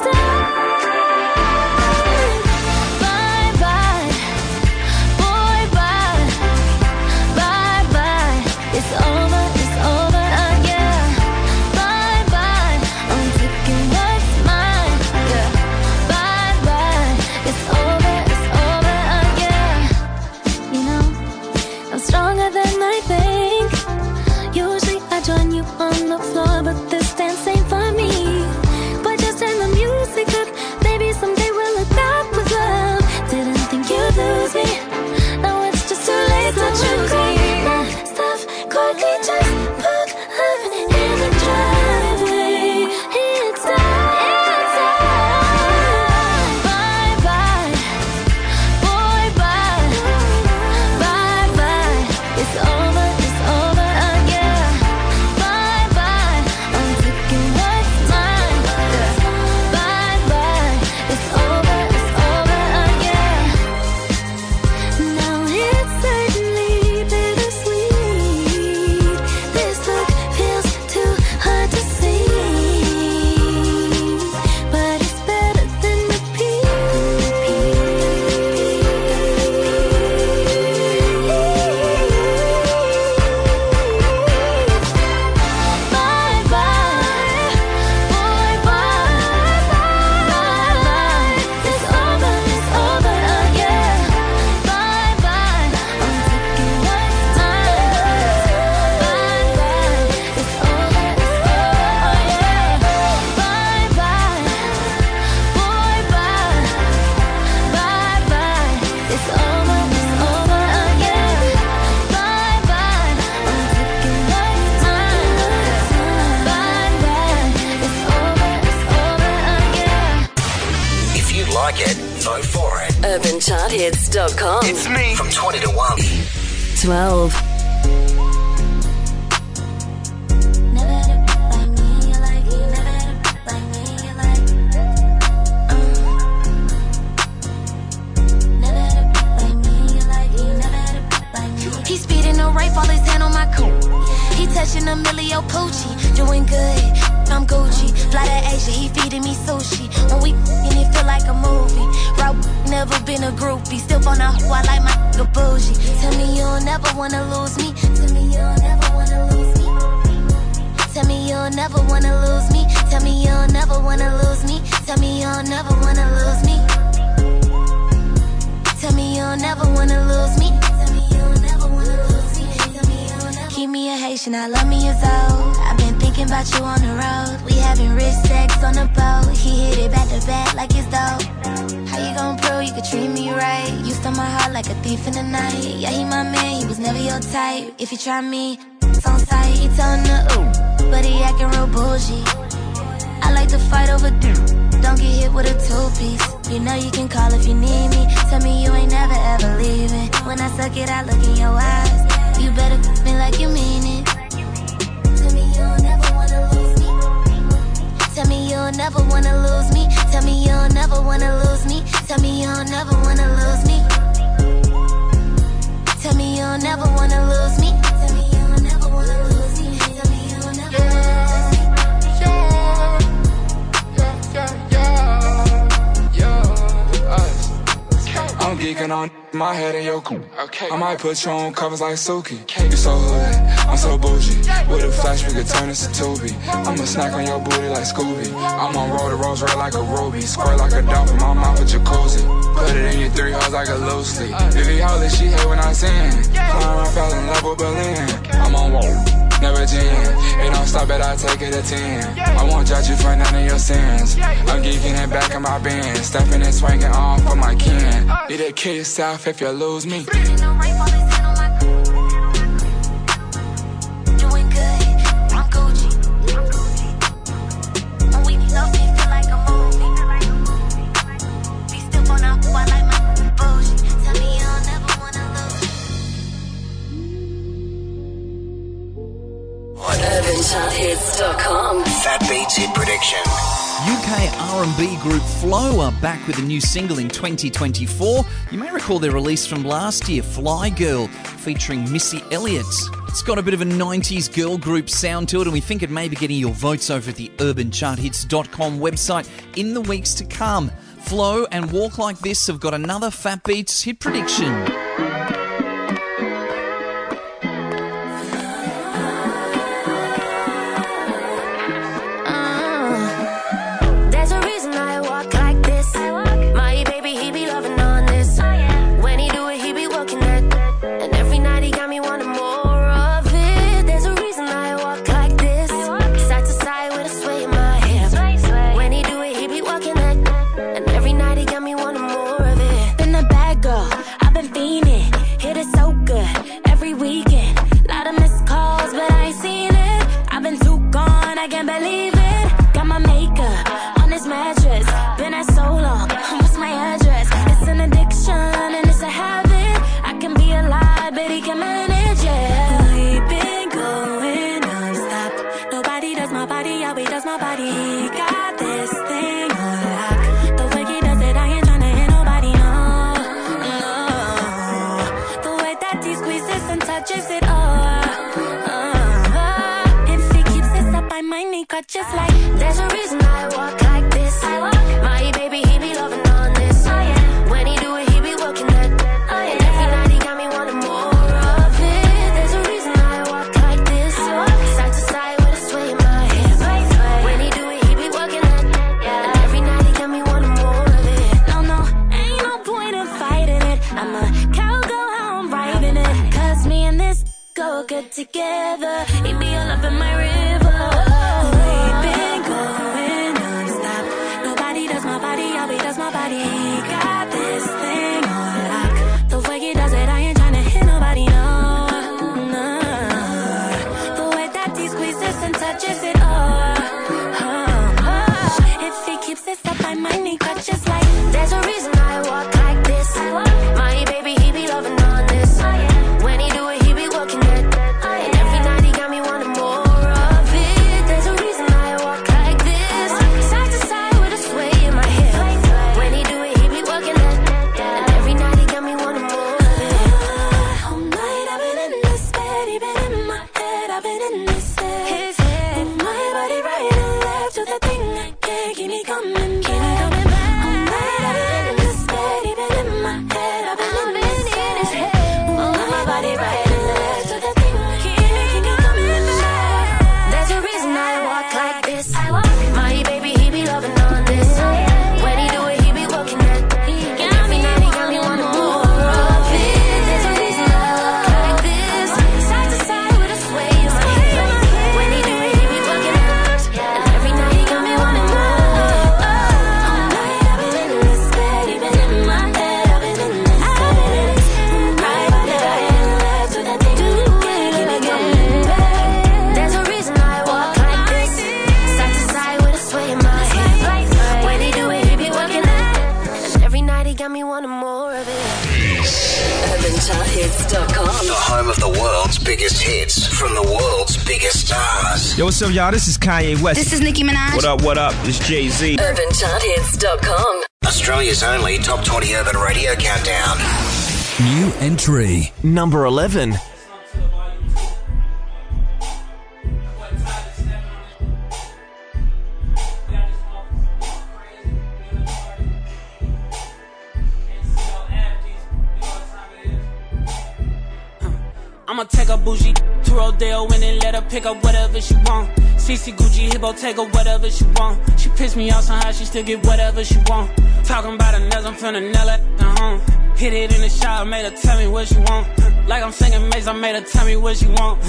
time. Bye bye, boy, bye, bye bye. It's over, it's over again. Join you on the floor, but this dance ain't for me. But just turn the music up, maybe someday we'll look back with love. Didn't think you'd lose me, now it's just too late to choose me. My stuff quickly just put up in the driveway. It's time, it's time. Bye bye, boy, bye, bye bye. It's over, it's over again. urban chart hits dot com. It's me. From twenty to one. twelve. He's speeding a rape, all his hand on my coat. He touching a Emilio Pucci, doing good. I'm Gucci, fly to Asia, he feeding me sushi. When we f***ing, it feel like a movie. Rob never been a groupie, still on a who I like my nigga bougie. Tell me you'll never wanna lose me. Tell me you'll never wanna lose me. Tell me you'll never wanna lose me. Tell me you'll never wanna lose me. Tell me you'll never wanna lose me. Tell me you'll never wanna lose me. Tell me you'll never wanna lose me. Tell me you'll never. Keep me a Haitian, I love me as old. I've been thinking about you on the road. We having rich sex on the boat. He hit it back to back like it's dope. How you gon' prove you could treat me right? You stole my heart like a thief in the night. Yeah, he my man, he was never your type. If you try me, it's on sight. He tellin' the ooh, but he acting real bougie. I like to fight over dude. Don't get hit with a two-piece. You know you can call if you need me. Tell me you ain't never ever leaving. When I suck it, I look in your eyes. You better f me like you mean it. Tell me you'll never wanna lose me. Tell me you'll never wanna lose me. Tell me you'll never wanna lose me. Tell me you'll never wanna lose me. Tell me you'll never wanna lose me. Tell me you'll never wanna lose me. Tell me you'll never wanna lose me. I'm geeking on my head and your cool. Okay. I might put you on covers like Suki. You so hood, I'm so bougie. With a flash, we could turn this to Tubi. I'ma snack on your booty like Scooby. I'm on roll the rolls red like a ruby. Squirt like a dolphin, my mouth a jacuzzi. Put it in your three hoes like a loose sleep. Vivi Holly, she hate when I sing. Flying around, fell in love with Berlin. I'm on roll. Never ten. It don't stop it, I take it to ten. I won't judge you for none of your sins. I'm geeking it back in my band. Stepping and swinging on for my kin. You to kill yourself if you lose me. urban chart hits dot com. Fat Beats Hit Prediction. U K R and B group Flow are back with a new single in twenty twenty-four. You may recall their release from last year, Fly Girl, featuring Missy Elliott. It's got a bit of a nineties girl group sound to it, and we think it may be getting your votes over at the urban chart hits dot com website in the weeks to come. Flow and Walk Like This have got another Fat Beats hit prediction. Just like there's a reason I walk like this. I walk. My baby, he be loving on this. Oh yeah. When he do it, he be working that. Oh yeah. Every night he got me wanting more of it. There's a reason I walk like this. I walk. Side to side with a sway in my hips. When he do it, he be working that. Yeah. And every night he got me wanting more of it. No, no, ain't no point in fighting it. I'm a cowgirl, how I'm riding it. Cause me and this go good together. He be all up in my river. Got this thing on lock. The way he does it, I ain't tryna hit nobody, no, no. The way that he squeezes and touches it, oh, oh, oh. If he keeps this up, I might need crutches like. There's a reason I walk like this. My baby, he be loving on this. When he do it, he be working it. And every night he got me wanting more of it. There's a reason I walk like this. Side to side with a sway in my hip. More hits dot com. The home of the world's biggest hits from the world's biggest stars. Yo, what's up, y'all? This is Kanye West. This is Nicki Minaj. What up, what up? It's Jay-Z. urban chart hits dot com. Australia's only top twenty urban radio countdown. New entry. Number eleven. I'ma take a bougie to Rodeo and then let her pick up whatever she want. C C Gucci Hippo, take her whatever she want. She pissed me off somehow, she still get whatever she want. Talking about her nails, I'm finna nail it at home. Hit it in the shower, made her tell me what she want. Like I'm singing Maze, I made her tell me what she want.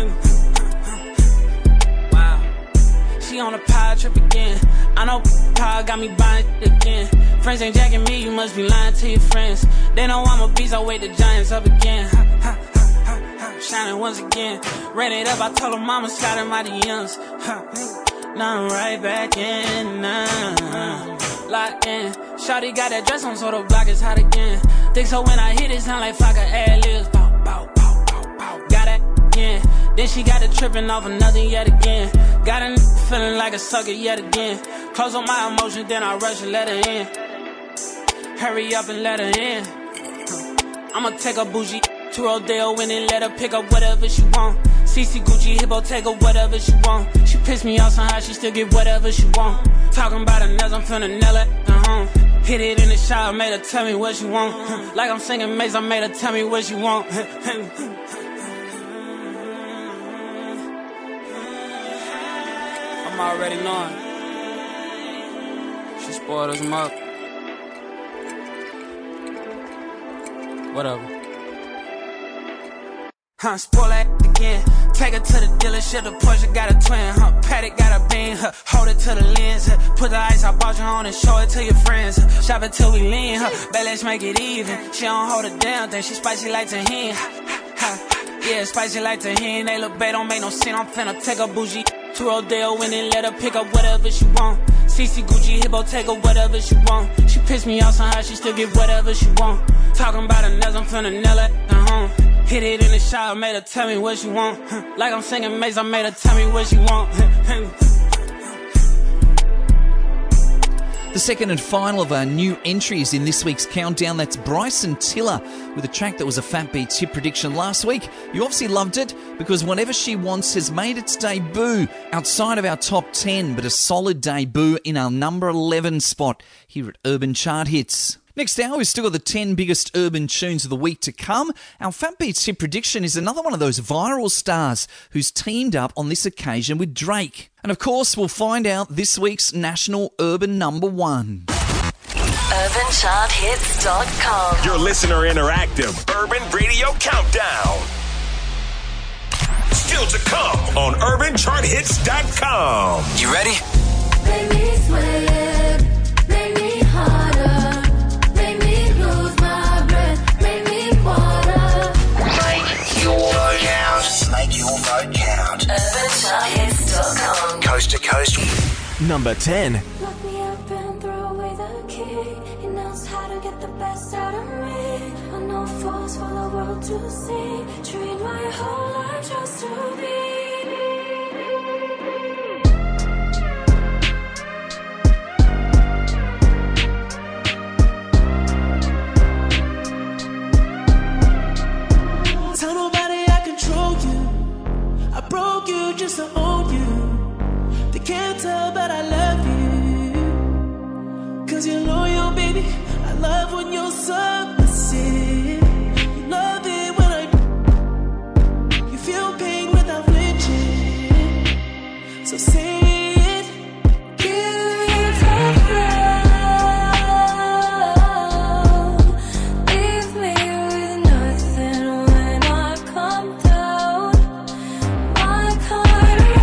Wow, she on a power trip again. I know power got me buying shit again. Friends ain't jacking me, you must be lying to your friends. They know I'm a beast, I wake the giants up again. Shining once again. Ran it up, I told her mama, shot in my D Ms. Now I'm right back in, now locked in. Shawty got that dress on, so the block is hot again. Think so when I hit it, sound like Flocka ad-libs. Bow, bow, bow, bow, bow. Got it again. Then she got it tripping off of nothing yet again. Got a feeling like a sucker yet again. Close on my emotions, then I rush and let her in. Hurry up and let her in. I'ma take a bougie to Rodeo and then let her pick up whatever she want. C C Gucci Hippo, take her whatever she want. She pissed me off somehow, she still get whatever she want. Talking about her nails, I'm finna nail it at home. Hit it in the shower, made her tell me what she want. Like I'm singing Maze, I made her tell me what she want. I'm already knowing. She spoiled us up. Whatever. Huh, spoil that again. Take her to the dealership, the Porsche got a twin, huh? Paddock got a beam, huh? Hold it to the lens, huh? Put the ice I bought you on and show it to your friends, huh? Shop it till we lean, huh? Bet let's make it even. She don't hold it down, think she spicy like tahini, ha, ha. Yeah, spicy like tahini. They look bad, don't make no sense. I'm finna take a bougie to Rodeo and then let her pick up whatever she want. C C Gucci Hippo, take her whatever she want. She pissed me off somehow, she still get whatever she want. Talking about her nails, I'm finna nail it at home. Hit it in the shower, made her tell me what she want. Like I'm singing Maze, I made her tell me what she want. The second and final of our new entries in this week's countdown, that's Bryson Tiller with a track that was a Fat Beats hit prediction last week. You obviously loved it because Whatever She Wants has made its debut outside of our top ten, but a solid debut in our number eleven spot here at Urban Chart Hits. Next hour, we've still got the ten biggest urban tunes of the week to come. Our Fat Beats hit prediction is another one of those viral stars who's teamed up on this occasion with Drake. And of course, we'll find out this week's national urban number one. urban chart hits dot com. Your listener interactive Urban Radio Countdown. Still to come on urban chart hits dot com. You ready? Make me sweat, make me harder. Make your vote count. urban chart hits dot com. Coast to coast. Number ten. Lock me up and throw away the key. He knows how to get the best out of me. I know force for the world to see. Treat my whole life just to be. Tell nobody I control you. I broke you just to own you. They can't tell, but I love you. Cause you're loyal, baby. I love when you're submissive. You love it when I. You feel pain without flinching. So say it. Give me tough love. Leave me with nothing when I come down. My kind of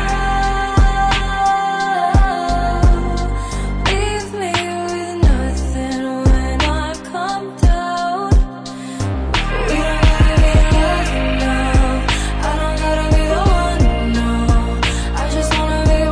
love. Leave me with nothing when I come down. We don't gotta be together now. I don't gotta be the one, no. I just wanna be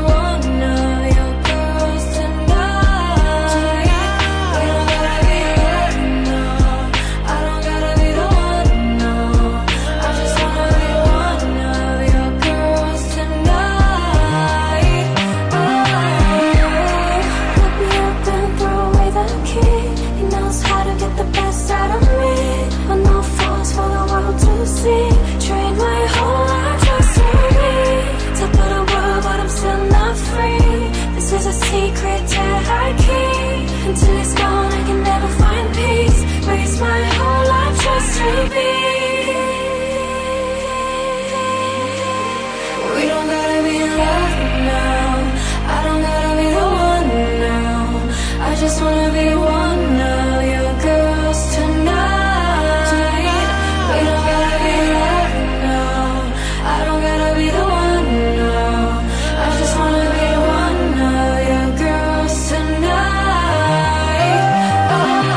a secret that I keep. Until it's gone, I can never find peace. Waste my whole life just to be. We don't gotta be in love now. I don't gotta be the one now. I just wanna be one now. Your girls tonight. We don't gotta be in love now. I don't gotta be the one now. I just wanna be one now. Your girls tonight. Oh.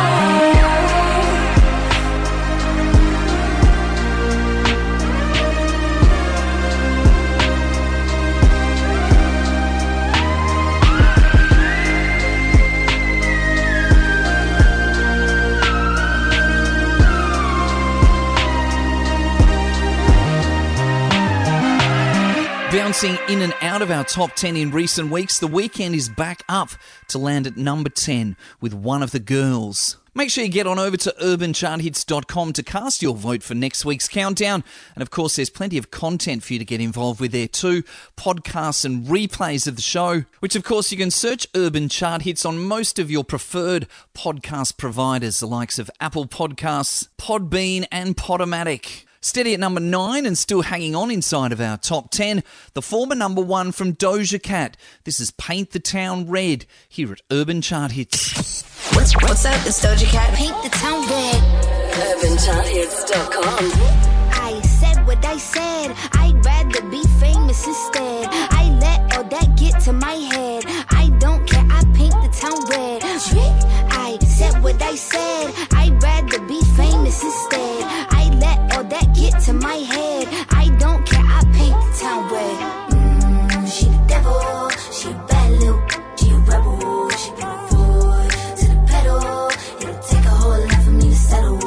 Bouncing in and out of our top ten in recent weeks, The Weeknd is back up to land at number ten with One of the Girls. Make sure you get on over to urban chart hits dot com to cast your vote for next week's countdown. And of course, there's plenty of content for you to get involved with there too. Podcasts and replays of the show, which of course you can search Urban Chart Hits on most of your preferred podcast providers, the likes of Apple Podcasts, Podbean and Podomatic. Steady at number nine and still hanging on inside of our top ten, the former number one from Doja Cat. This is Paint the Town Red here at Urban Chart Hits. What's, what's up? It's Doja Cat. Paint the town red. urban chart hits dot com. I said what I said. I'd rather be famous instead. I let all that get to my head. I don't care. I paint the town red. Trick. I said what I said. I'd rather be famous instead. I let all that get to my head. I don't care. I paint the town red. Mm, she the devil. She a bad little. She a rebel. She put her foot to the pedal. It'll take a whole lot for me to settle.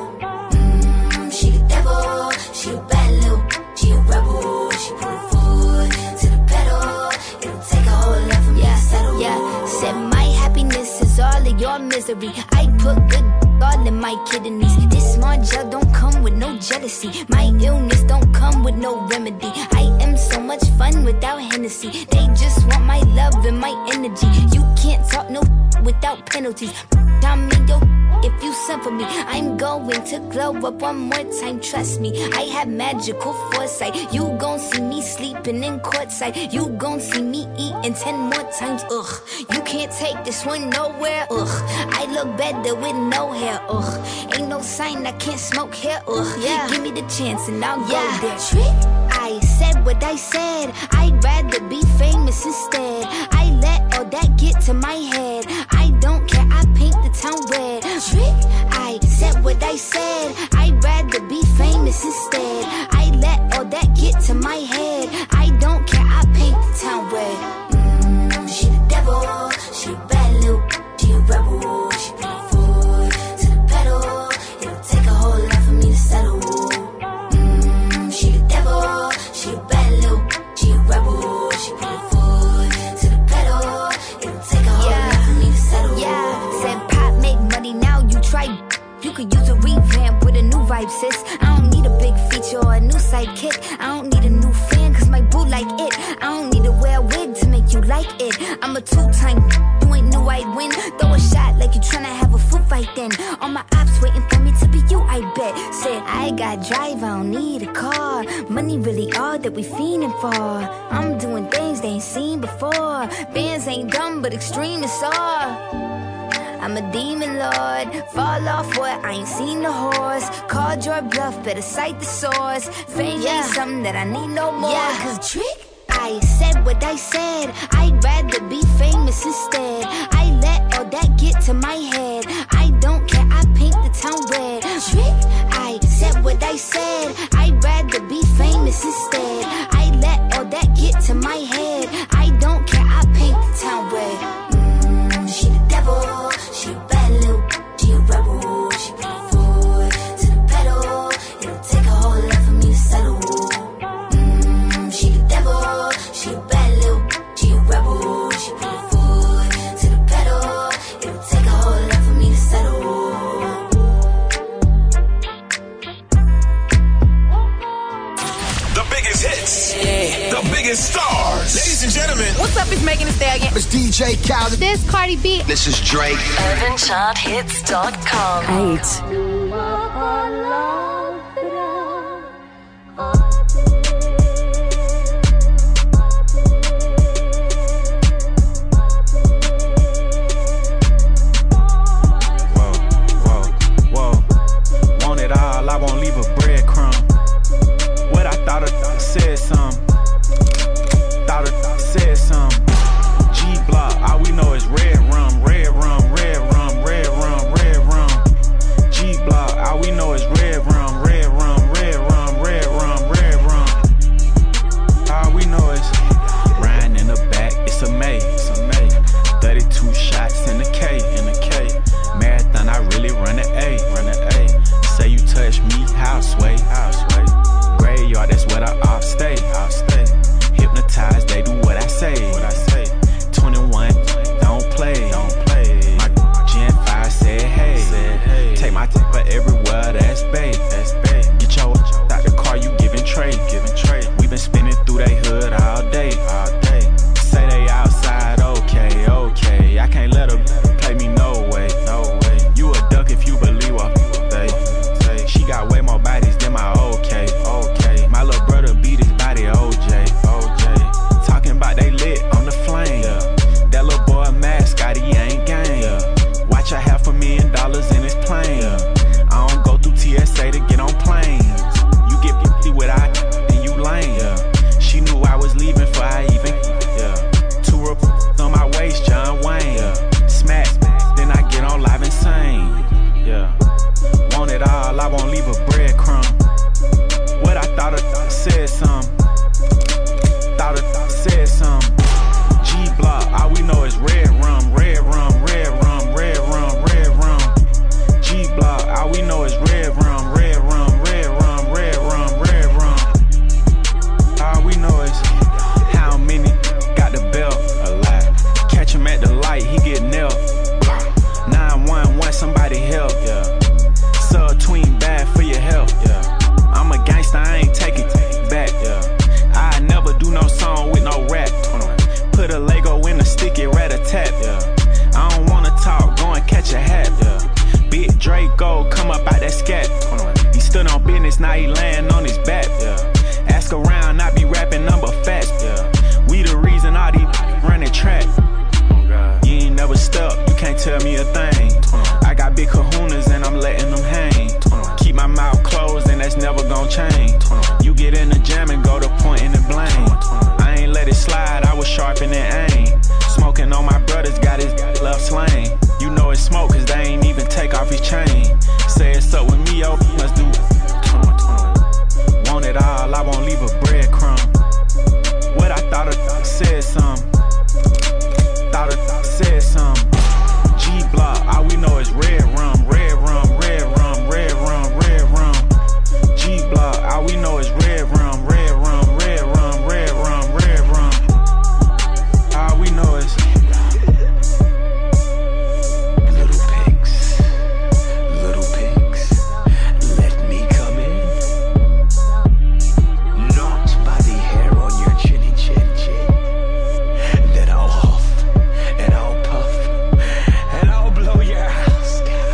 Mm, she the devil. She a bad little. She a rebel. She put her foot to the pedal. It'll take a whole lot for me yeah, to settle. Yeah, said my happiness is all of your misery. I put good all in my kidneys. This small gel don't come with no jealousy. My illness don't come with no remedy. I am so much fun without Hennessy. They just want my love and my energy. You can't talk no without penalties. I'm in your if you send for me. I'm going to glow up one more time, trust me. I have magical foresight. You gon' see me sleeping in courtside. You gon' see me eating ten more times, ugh. You can't take this one nowhere, ugh. I look better with no hair, ugh. Ain't no sign I can't smoke here, ugh. Yeah. Give me the chance and I'll yeah. go there. Trick. I said what I said. I'd rather be famous instead. I let all that get to my head. I don't care. I paint the town red. Trick. I said what I said. I'd rather be famous instead. I let all that get to my head. I don't care. I paint the town red. Mm, she the devil. She a bad little. She a rebel. She put her foot to the pedal. It'll take a whole lot for me to settle. Mm, she the devil. She a bad little. She a rebel. She put her foot to the pedal. It'll take a whole yeah. lot for me to settle. Yeah, said pop make money now. You try. You could use a revamp with a new vibe, sis. I don't need a big feature or a new sidekick. I don't need a new fan, cause my boo like it. I don't need to wear a wig to make you like it. I'm a two-time, you ain't knew I'd win. Throw a shot like you tryna have a foot fight then. All my ops waiting for me to be you, I bet. Said, I got drive, I don't need a car. Money really all that we fiending for. I'm doing things they ain't seen before. Bands ain't dumb, but extreme is all. I'm a demon lord, fall off what, I ain't seen the horse. Called your bluff, better cite the source. Fame yeah. ain't something that I need no more. Yeah. Cause trick, I said what I said. I'd rather be famous instead. I let all that get to my head. I don't care, I paint the town red. Trick, I said what I said. I'd rather be famous instead. I let all that get to my head. I don't care, I paint the town red. Mm, she the devil. She a bad little, she a rebel. She put her foot to the pedal. It'll take a whole lot for me to settle. Mm, she the devil. She a bad little, she a rebel. She put her foot to the Megan Thee Stallion. It's D J Khaled. This Cardi B. This is Drake. urban chart hits dot com. Eight. I won't leave a breadcrumb. What I thought I said some. Thought I said some. G block, all we know is red rum, red rum, red rum, red rum, red rum. G block, all we know is red rum, red rum, red rum, red rum, red rum. All we know is riding in the back, it's a May, it's a May. thirty-two shots in the K, in the K. Marathon, I really run an A, run an A. Say you touch me, how sway, how sway. Graveyard, that's what I off stay, off stay. Hypnotized, they do what I say, what I say. twenty-one, don't play, don't play. My Gen five said hey, said hey. Take my temper everywhere, that's bae, that's bae. Get your out the car, you giving trade, giving trade. We been spinning through they hood all day, all day. Say they outside, okay, okay. I can't let her play me no way, no way. You a duck if you believe what they. She got way more bodies than my okay, okay. My little brother beat his body, O J, O J. Talking about they lit on the flame. Yeah. That little boy mascot, he ain't game. Yeah. Watch a half a million dollars in his plane. Yeah. I don't go through T S A to get on planes. You get fifty without, then you lame. Yeah. She knew I was leaving for I even. Yeah. Two reports on my waist, John Wayne. Yeah. Smack, then I get on live insane. Yeah. Want it all, I won't leave a breadcrumb. What I thought I said some. Thought I said some. G block, all we know is red rum, red rum, red rum, red rum, red rum. G block, all we know is red rum, red rum, red rum, red rum, red rum. All we know is how many got the belt alive. Catch him at the light, he get nailed. nine one one, somebody help. Yeah. Tween bad for your health, yeah. I'm a gangster, I ain't taking it back, yeah. I never do no song with no rap. Put a Lego in a sticky rat-a-tat, yeah. I don't wanna talk, go and catch a hat, yeah. Big Draco, come up out that scat. He stood on business, now he laying on his back, yeah. Ask around, I be rapping number fast, yeah. We the reason all these running track. You ain't never stuck, you can't tell me a thing. I got big kahunas and I'm letting them hang. Keep my mouth closed and that's never gonna change. You get in the jam and go to pointing and blame. I ain't let it slide, I was sharpening aim. Smoking on my brothers, got his love slain. You know it's smoke cause they ain't even take off his chain. Say it's up with me, yo, must do. Want it all, I won't leave a breadcrumb. What I thought I said some. Thought I said some. G block, all we know is red rum, red rum, red rum, red rum, red rum. G block, all we know is red rum, red rum, red rum, red rum, red rum. All we know is little pigs, little pigs, let me come in. Not by the hair on your chinny chin chin. Then I'll huff and I'll puff and I'll blow your house down.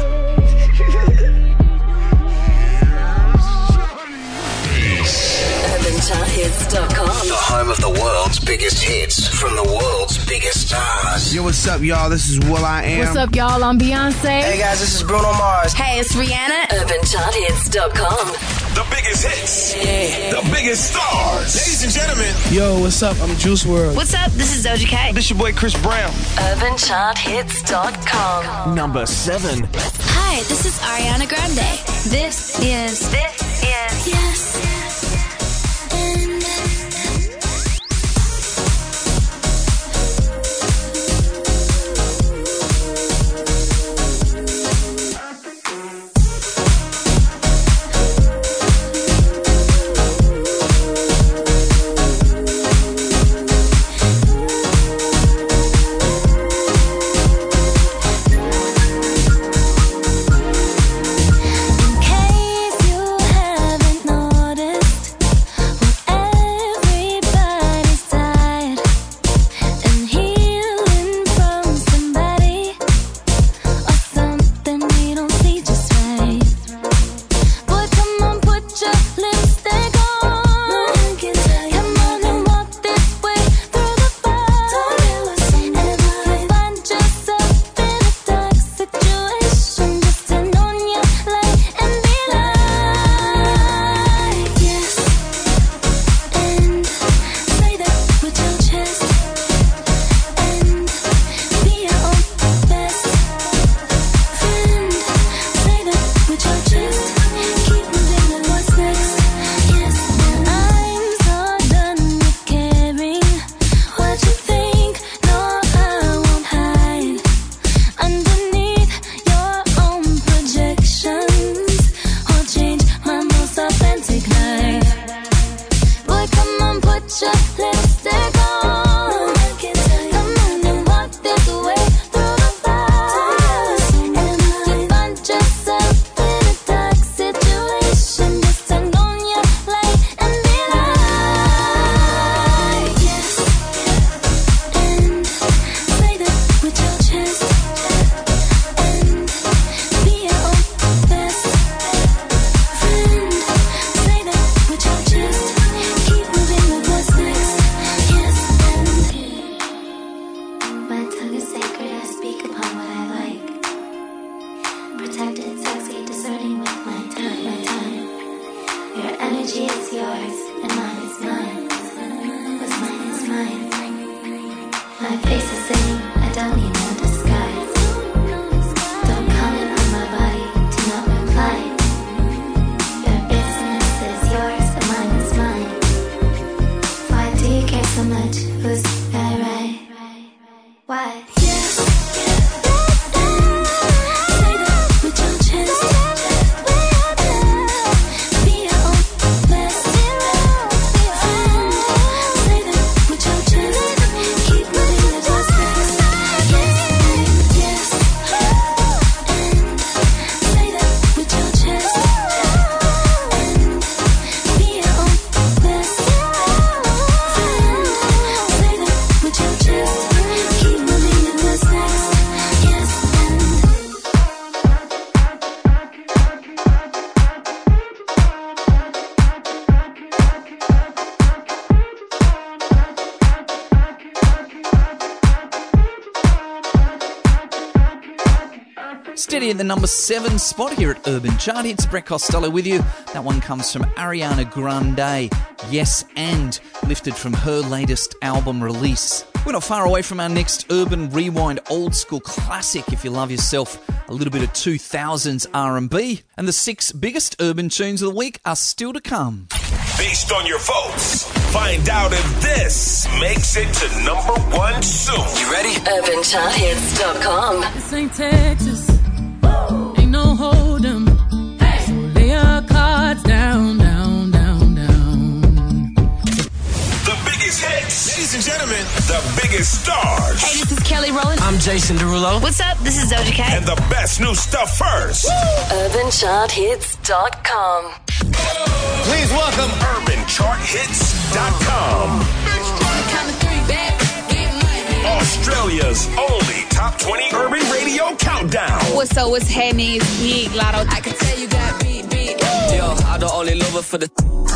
urban chart hits dot com. The home of the world's biggest hits from the world's biggest stars. Yo, what's up, y'all? This is Will I Am. What's up, y'all? I'm Beyonce. Hey, guys, this is Bruno Mars. Hey, it's Rihanna. urban chart hits dot com. The biggest hits. Yeah. The biggest stars. Ladies and gentlemen. Yo, what's up? I'm Juice world. What's up? This is Doja Cat. This your boy Chris Brown. urban chart hits dot com. Number seven. Hi, this is Ariana Grande. This is This is Yes. And in case you haven't noticed, What? Steady at the number seven spot here at Urban Chart Hits. Brett Costello with you. That one comes from Ariana Grande. Yes, and lifted from her latest album release. We're not far away from our next Urban Rewind old school classic if you love yourself a little bit of two thousands R and B. And the six biggest urban tunes of the week are still to come. Based on your votes, find out if this makes it to number one soon. You ready? urban chart hits dot com. This ain't Texas. Ain't no hold 'em. Hey. So lay your cards down, down, down, down. The biggest hits. Ladies and gentlemen, the biggest stars. Hey, this is Kelly Rowland. I'm Jason Derulo. What's up? This is Doja Cat. And the best new stuff first. urban chart hits dot com. Please welcome urban chart hits dot com. Australia's only top twenty urban radio countdown. What's up? What's happening? It's Big Lotto. I can tell you got beat, beat. Yo, I don't only love it for the.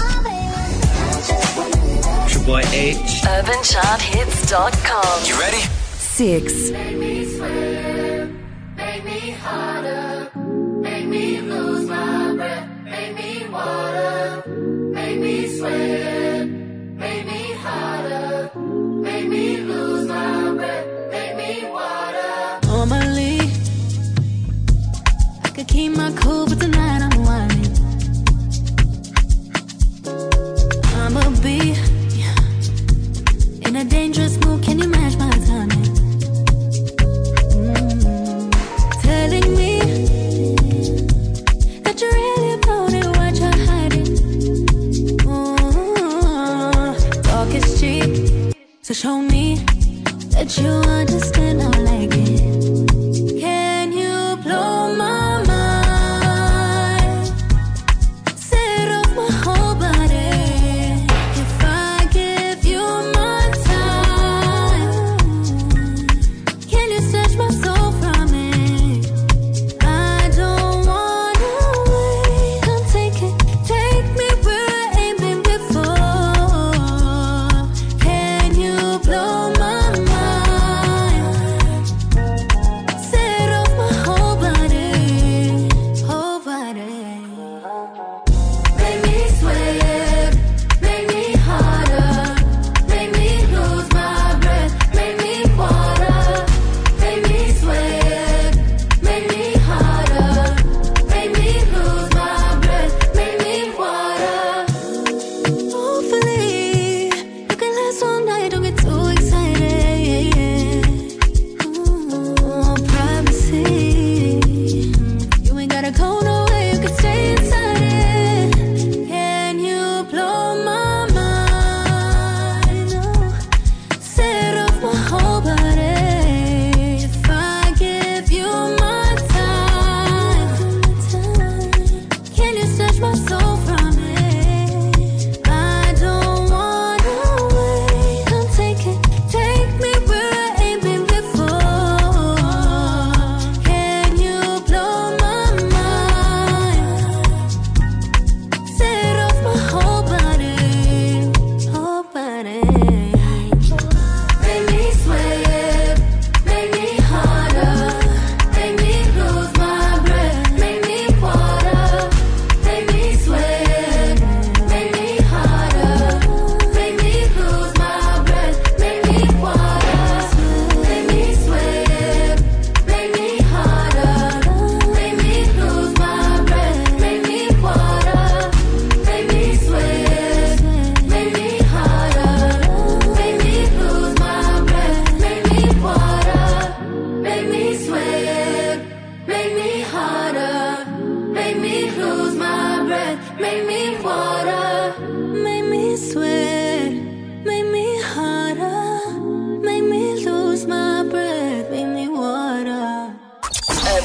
It's your boy H. urban chart hits dot com. You ready? Six. Make me swear, make me harder, make me lose my breath, make me water, make me swear, make me harder, make me lose my breath, make me water. Normally, I could keep my cool, but tonight I'm whining. I'ma be in a dangerous mood. Can you match my timing? Mm. Telling me that you really about it, what you're hiding. Mm. Talk is cheap, so show me that you understand how I like it. Can you blow my mind? Set off my whole body. If I give you my time, can you snatch my soul from it? I don't wanna wait. Come take it, take me where I ain't been before. Can you blow my mind?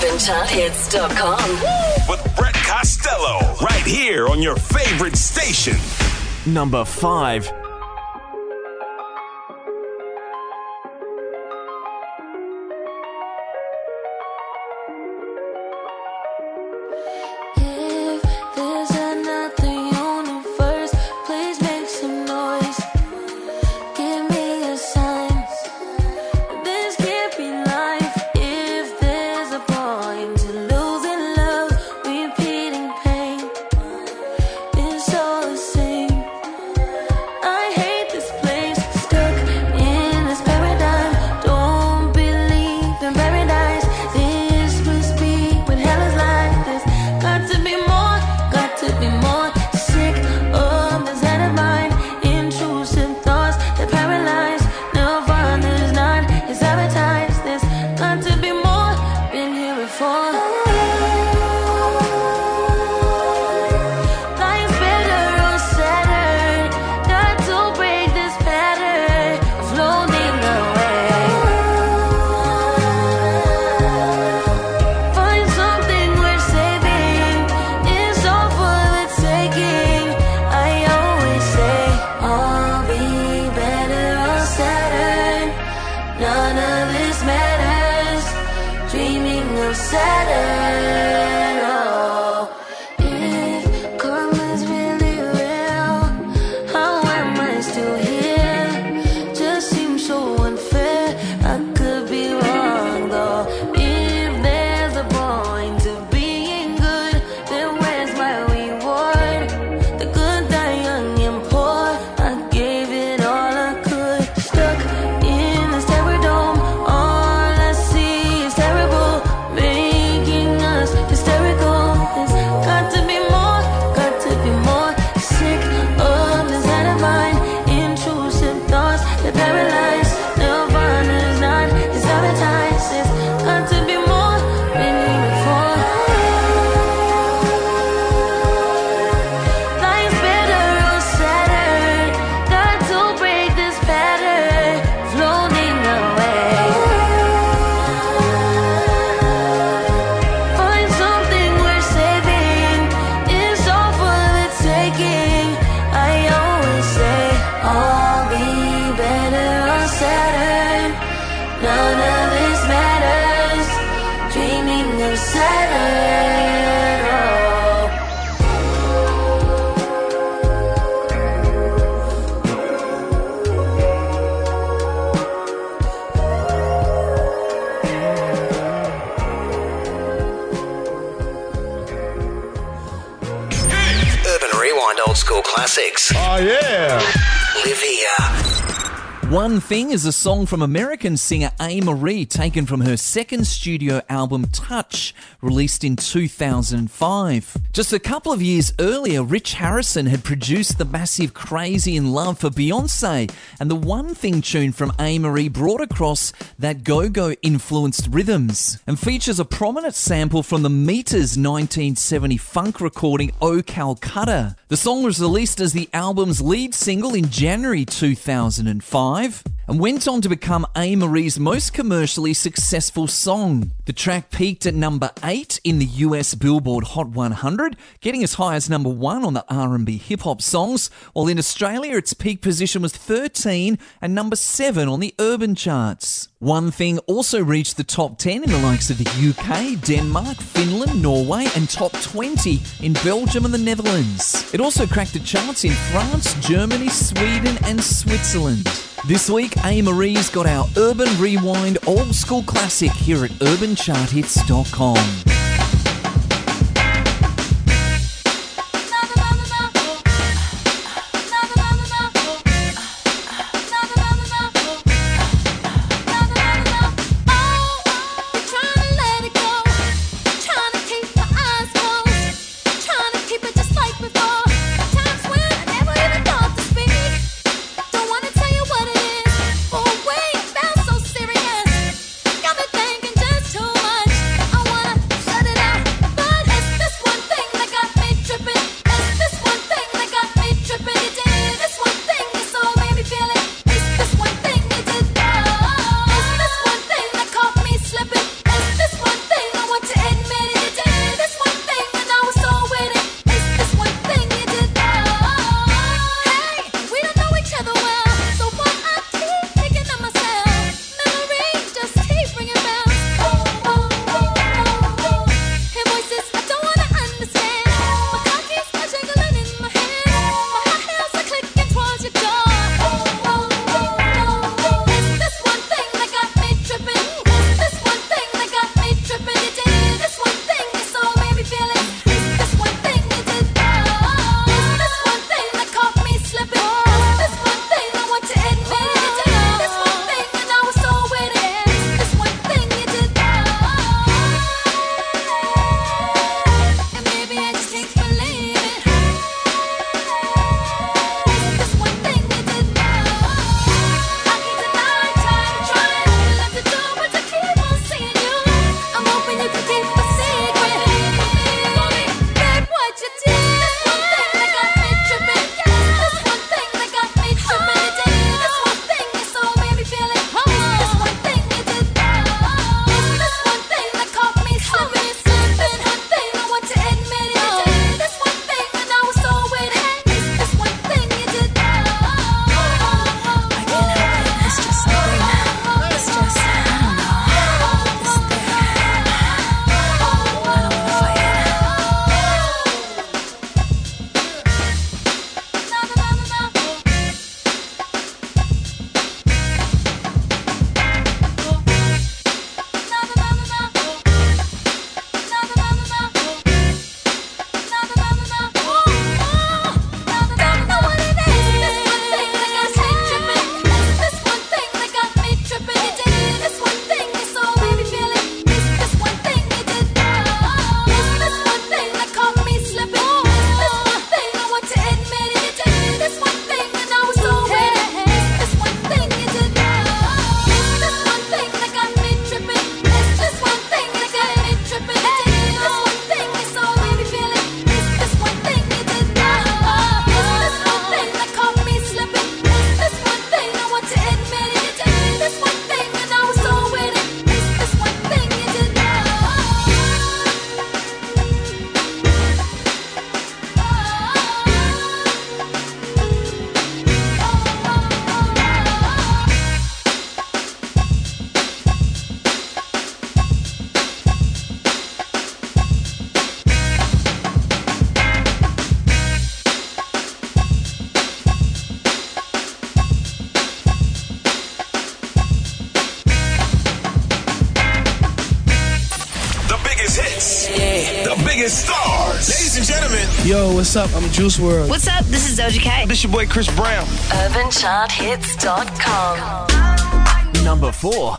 urban chart hits dot com. With Brett Costello, right here on your favorite station. Number five. Classics. Oh, yeah. Live here. One Thing is a song from American singer A-Marie, taken from her second studio album Touch, released in two thousand five. Just a couple of years earlier, Rich Harrison had produced the massive Crazy in Love for Beyonce, and the One Thing tune from A-Marie brought across that go-go influenced rhythms and features a prominent sample from the Meters nineteen seventy funk recording Oh Calcutta. The song was released as the album's lead single in January two thousand five and went on to become A-Marie's most commercially successful song. The track peaked at number eight in the U S Billboard Hot one hundred, getting as high as number one on the R and B hip-hop songs, while in Australia its peak position was thirteen and number seven on the urban charts. One Thing also reached the top ten in the likes of the U K, Denmark, Finland, Norway, and top twenty in Belgium and the Netherlands. It also cracked the charts in France, Germany, Sweden, and Switzerland. This week, A-Marie's got our Urban Rewind Old School Classic here at urban chart hits dot com. Got me thinking just too much. I wanna biggest stars. Ladies and gentlemen. Yo, what's up? I'm Juice world. What's up? This is Doja Cat. This your boy Chris Brown. urban chart hits dot com. Number four.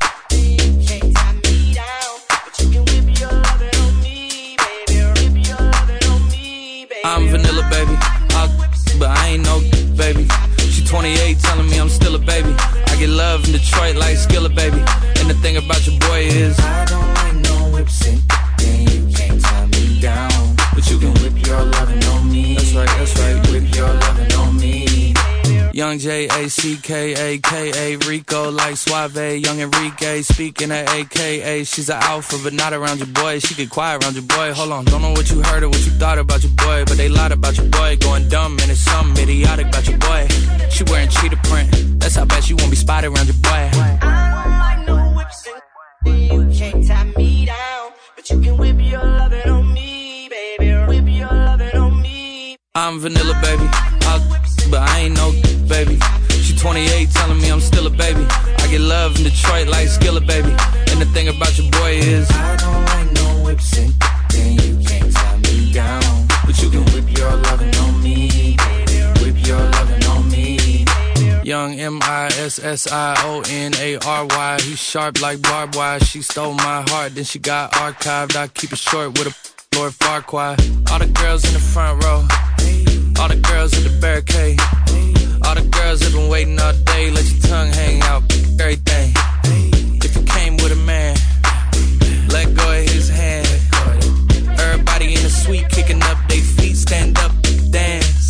I'm vanilla, baby. I, but I ain't no baby. She twenty-eight, telling me I'm still a baby. I get love in Detroit like Skillet, baby. And the thing about your boy is I don't like no whips and then you can't tie me down. But you can whip your lovin' on me. That's right, that's right. Whip your lovin' on me. Young J A C K A K A Rico like Suave. Young Enrique speaking at A K A. She's an alpha but not around your boy. She get quiet around your boy. Hold on, don't know what you heard or what you thought about your boy, but they lied about your boy. Going dumb and it's something idiotic about your boy. She wearing cheetah print. That's how bad she won't be spotted around your boy. I don't like no whips and you can't tie me down, but you can whip your lovin' on me, baby. Whip your lovin' on me. I'm vanilla, baby. I, but I ain't no baby. She twenty-eight, telling me I'm still a baby. I get love in Detroit like Skillet, baby. And the thing about your boy is I don't like no whips and then you can't tie me down, but you can whip your lovin' on me, whip your lovin' on me. Young M I S S I O N A R Y. He's sharp like barbed wire. She stole my heart, then she got archived. I keep it short with a Lord Farquaad. All the girls in the front row, all the girls at the barricade, all the girls have been waiting all day. Let your tongue hang out, everything. If you came with a man, let go of his hand. Everybody in the suite kicking up their feet, stand up, dance.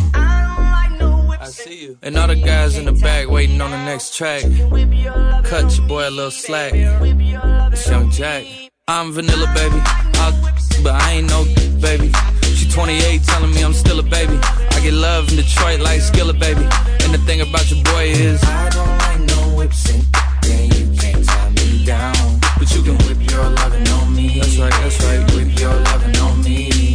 I see you. And all the guys in the back waiting on the next track. Cut your boy a little slack. It's Young Jack. I'm vanilla, baby. I, but I ain't no baby. She twenty-eight, telling me I'm still a baby. I get love in Detroit like Skillet, baby. And the thing about your boy is I don't like no whips and then you can't tie me down, but you can whip your lovin' on me. That's right, that's right. Whip your lovin' on me.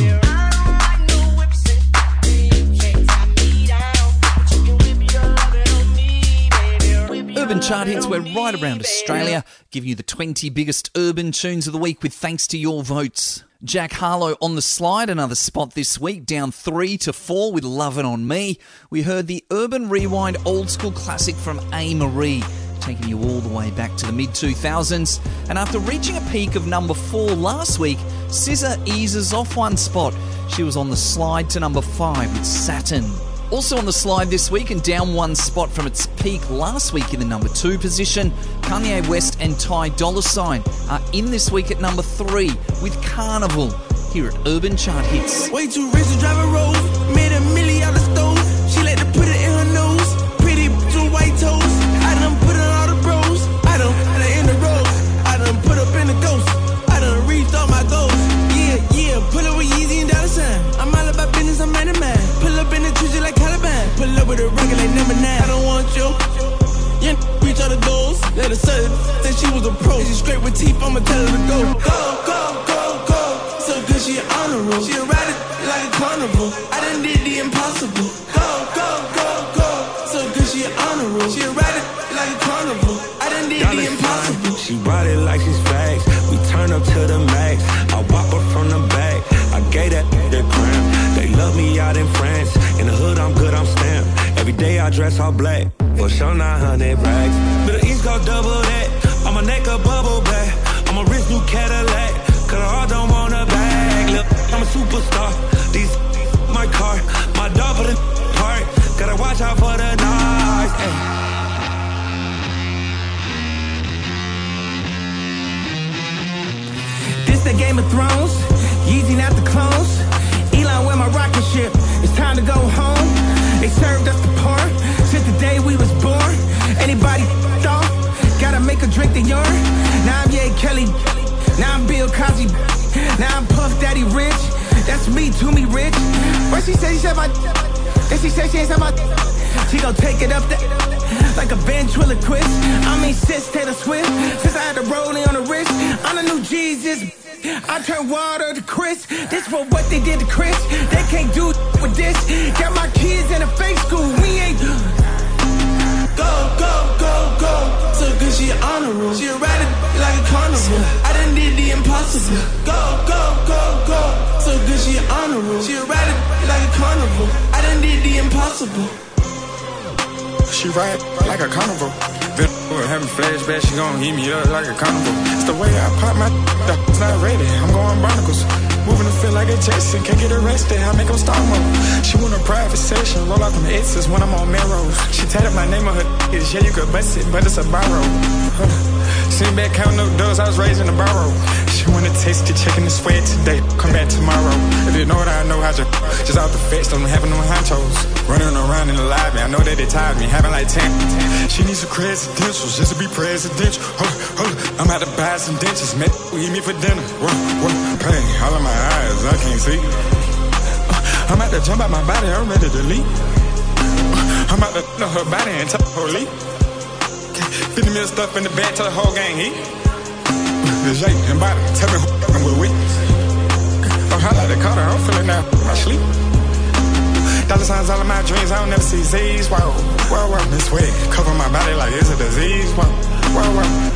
Urban Chart Hits, we're right around Australia, giving you the twenty biggest urban tunes of the week with thanks to your votes. Jack Harlow on the slide, another spot this week, down three to four with Lovin' On Me. We heard the Urban Rewind old school classic from A. Marie, taking you all the way back to the mid two thousands. And after reaching a peak of number four last week, S Z A eases off one spot. She was on the slide to number five with Saturn. Also on the slide this week and down one spot from its peak last week in the number two position, Kanye West and Ty Dolla Sign are in this week at number three with Carnival here at Urban Chart Hits. Way too rich to drive a Rolls, made a milli out of stove. She let her put it in her nose, pretty bitch with white toes. I done put on all the bros, I done put her in the road. I done put up in the ghost, I done reached all my goals. Yeah, yeah, pull up with Yeezy and Dollar Sign. I'm all about business, I'm man to man. Pull up in the Tuesday like Caliban. Pull up with a record like number nine. I don't want you. Yeah, reach all the goals. Let her say, say she was a pro. She straight with teeth, I'ma tell her to go. Go, go, go, go. So good she an honor roll. She ride it like a carnival. I done did the impossible. Go, go, go, go. So good she an honor roll. She ride it like a carnival. I done did the impossible. She ride it like she's facts. We turn up to the max. I whop her from the back. I gave that the cramp. They love me out in France. In the hood, I'm good, I'm stamped. Every day I dress all black. For sure, nine hundred rags. Middle East go double that. On my neck a bubble back. On my wrist, new Cadillac. Cause I all don't want a bag. Look, I'm a superstar. These my car. My dog for the part. Gotta watch out for the knives. Ay. The Game of Thrones, Yeezy not the clones. Elon with my rocket ship, it's time to go home. They served us the porn, since the day we was born. Anybody thought, gotta make a drink the urine. Now I'm Ye Kelly, now I'm Bill Cosby. Now I'm Puff Daddy Rich, that's me, to me rich. First she said she said my, then she said she ain't said my. She gon' take it up the, like a ventriloquist. I mean sis Taylor Swift, since I had the rolling on the wrist. I'm the new Jesus. I turn water to Chris. This for what they did to Chris. They can't do with this. Got my kids in a fake school. We ain't. Go, go, go, go. So good she on the road. She ride it like a carnival. I done did the impossible. Go, go, go, go. So good she on the road. She ride it like a carnival. I done did the impossible. She ride like a carnival. Been having flashbacks, she gon' heat me up like a carnival. It's the way I pop my it's not ready. I'm going barnacles. Moving to feel like a Jason, can't get arrested, I make them star mode. She want a private session, roll out them X's when I'm on Melrose. She tatted my name on her is yeah, you could bust it, but it's a borrow. Huh. Sitting back counting up doors, I was raised in a barrow. She wanna taste it, checking the sweat today, come back tomorrow. If you know what I know how to, just out the fence, don't having no honchos. Running around in the lobby, I know that they tired me, having like ten. She needs some credentials just to be presidential. Hold up, hold up, I'm about to buy some dentures, man, eat me for dinner. Whoa, whoa, pain, all in my eyes, I can't see. Uh, I'm about to jump out my body, I'm ready to leave. Uh, I'm about to know her body and tell her leave. fifty mil stuff in the bag, tell the whole gang eat. Uh, the Jay and body, tell me who I'm with with. I'm hot like the Carter, I'm feeling now, my sleep. Dollar signs all of my dreams, I don't never see Z's. Wow, wow, wow, this way, cover my body like it's a disease. Wow, wow, wow.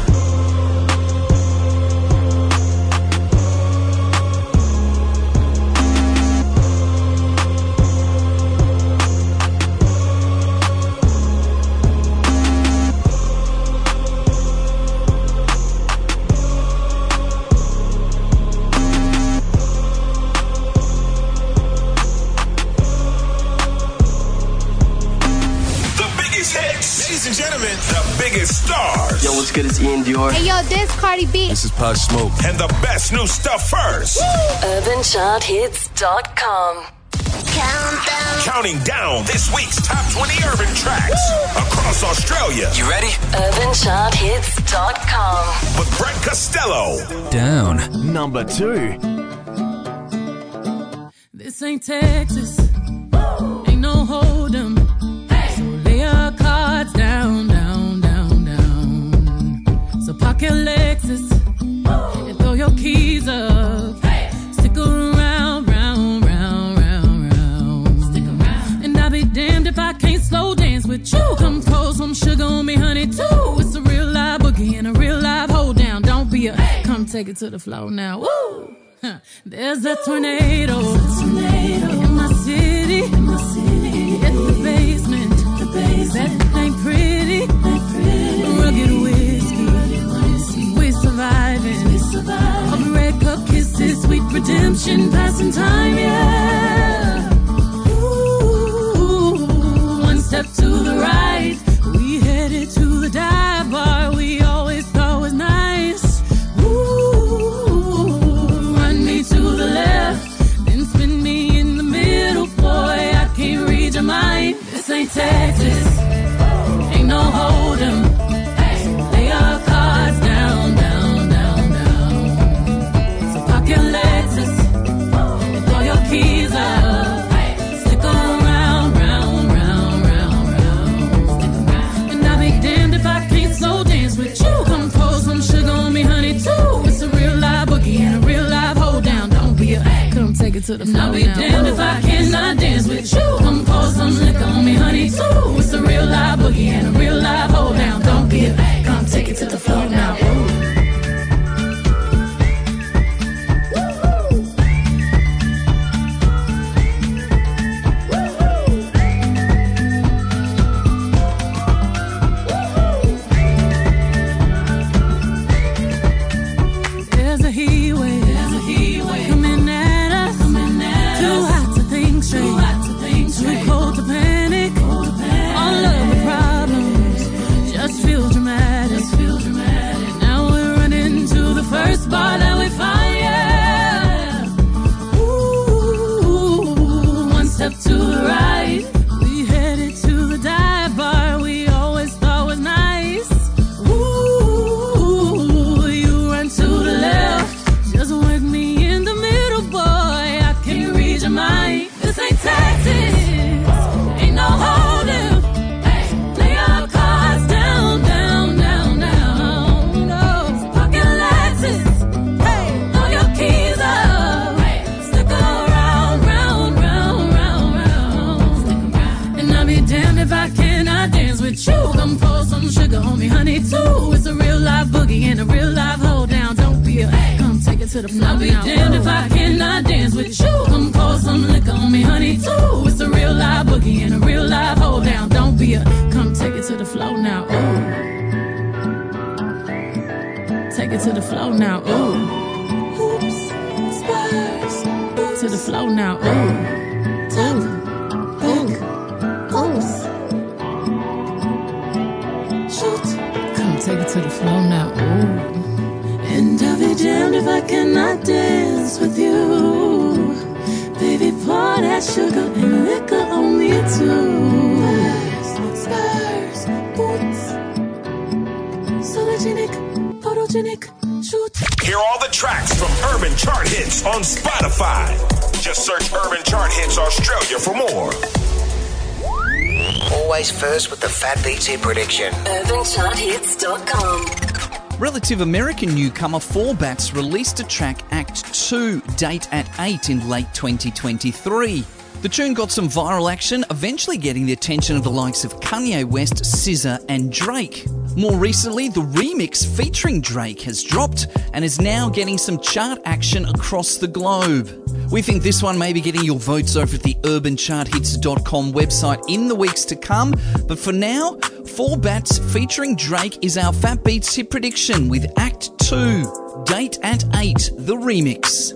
Yo, what's good? It's Ian Dior. Hey, yo, this Cardi B. This is Pug Smoke. And the best new stuff first. urban chart hits dot com. Countdown. Counting down this week's top twenty urban tracks Woo! Across Australia. You ready? urban chart hits dot com. With Brett Costello. Down. Number two. This ain't Texas. Woo! Ain't no hold'em. Hey. So lay your cards down, down, down, down. So park your Lexus Woo! And throw your keys up. Hey. Stick around, round, round, round, round. Stick around. And I'll be damned if I can't slow dance with you. Come pour some sugar on me, honey, too. It's a real live boogie and a real live hold down. Don't be a hey. Come take it to the floor now. Woo! Huh. There's a tornado, a tornado in my city, in my city. Hit the basement, the basement. That ain't pretty, ain't pretty. Rugged whiskey, rugged whiskey. We surviving, we surviving. Red cup kisses, sweet redemption, passing time, yeah. Ooh, one step to the right, we headed to the dive bar we always thought was nice. To the left, then spin me in the middle, boy, I can't read your mind. This ain't Texas, ain't no hold'em. Lay your cards down, down, down, down. So park your Lexus and throw your keys up. Stick around, round, round, round, round. Stick around. And I'll be damned if I can't slow dance with you. Come pour some sugar on me, honey, too. It's a real live boogie and a real live hold down. Don't be a come take it to the floor. I'll be now. Damned if I cannot dance with you. Come pour some liquor on me, honey, too. It's a real live boogie and a real live hold down. Don't be a come take it to the floor now. Ooh. Just boogie and a real live hold down. Don't be a come take it to the floor. I'll be damned if I cannot dance with you. Come pour some liquor on me, honey, too. It's a real live boogie and a real live hold down. Don't be a come take it to the floor now. Ooh. Take it to the floor now. Ooh. Hoops, spurs, to the floor now. Ooh. Ooh. Ooh. Oops. Shoot. Come take it to the floor now. Ooh. And I'll be damned if I cannot dance with you. Baby, pour that sugar and liquor on me too. Spurs, boots, sologenic, photogenic, shoot. Hear all the tracks from Urban Chart Hits on Spotify. Just search Urban Chart Hits Australia for more. Always first with the Fat Beats hit prediction. urban chart hits dot com. Relative American newcomer Four Bats released a track Act two, date at eight in late twenty twenty-three. The tune got some viral action, eventually getting the attention of the likes of Kanye West, S Z A and Drake. More recently, the remix featuring Drake has dropped and is now getting some chart action across the globe. We think this one may be getting your votes over at the urban chart hits dot com website in the weeks to come. But for now, Four Bats featuring Drake is our Fat Beats hit prediction with Act two, date at eight, the remix.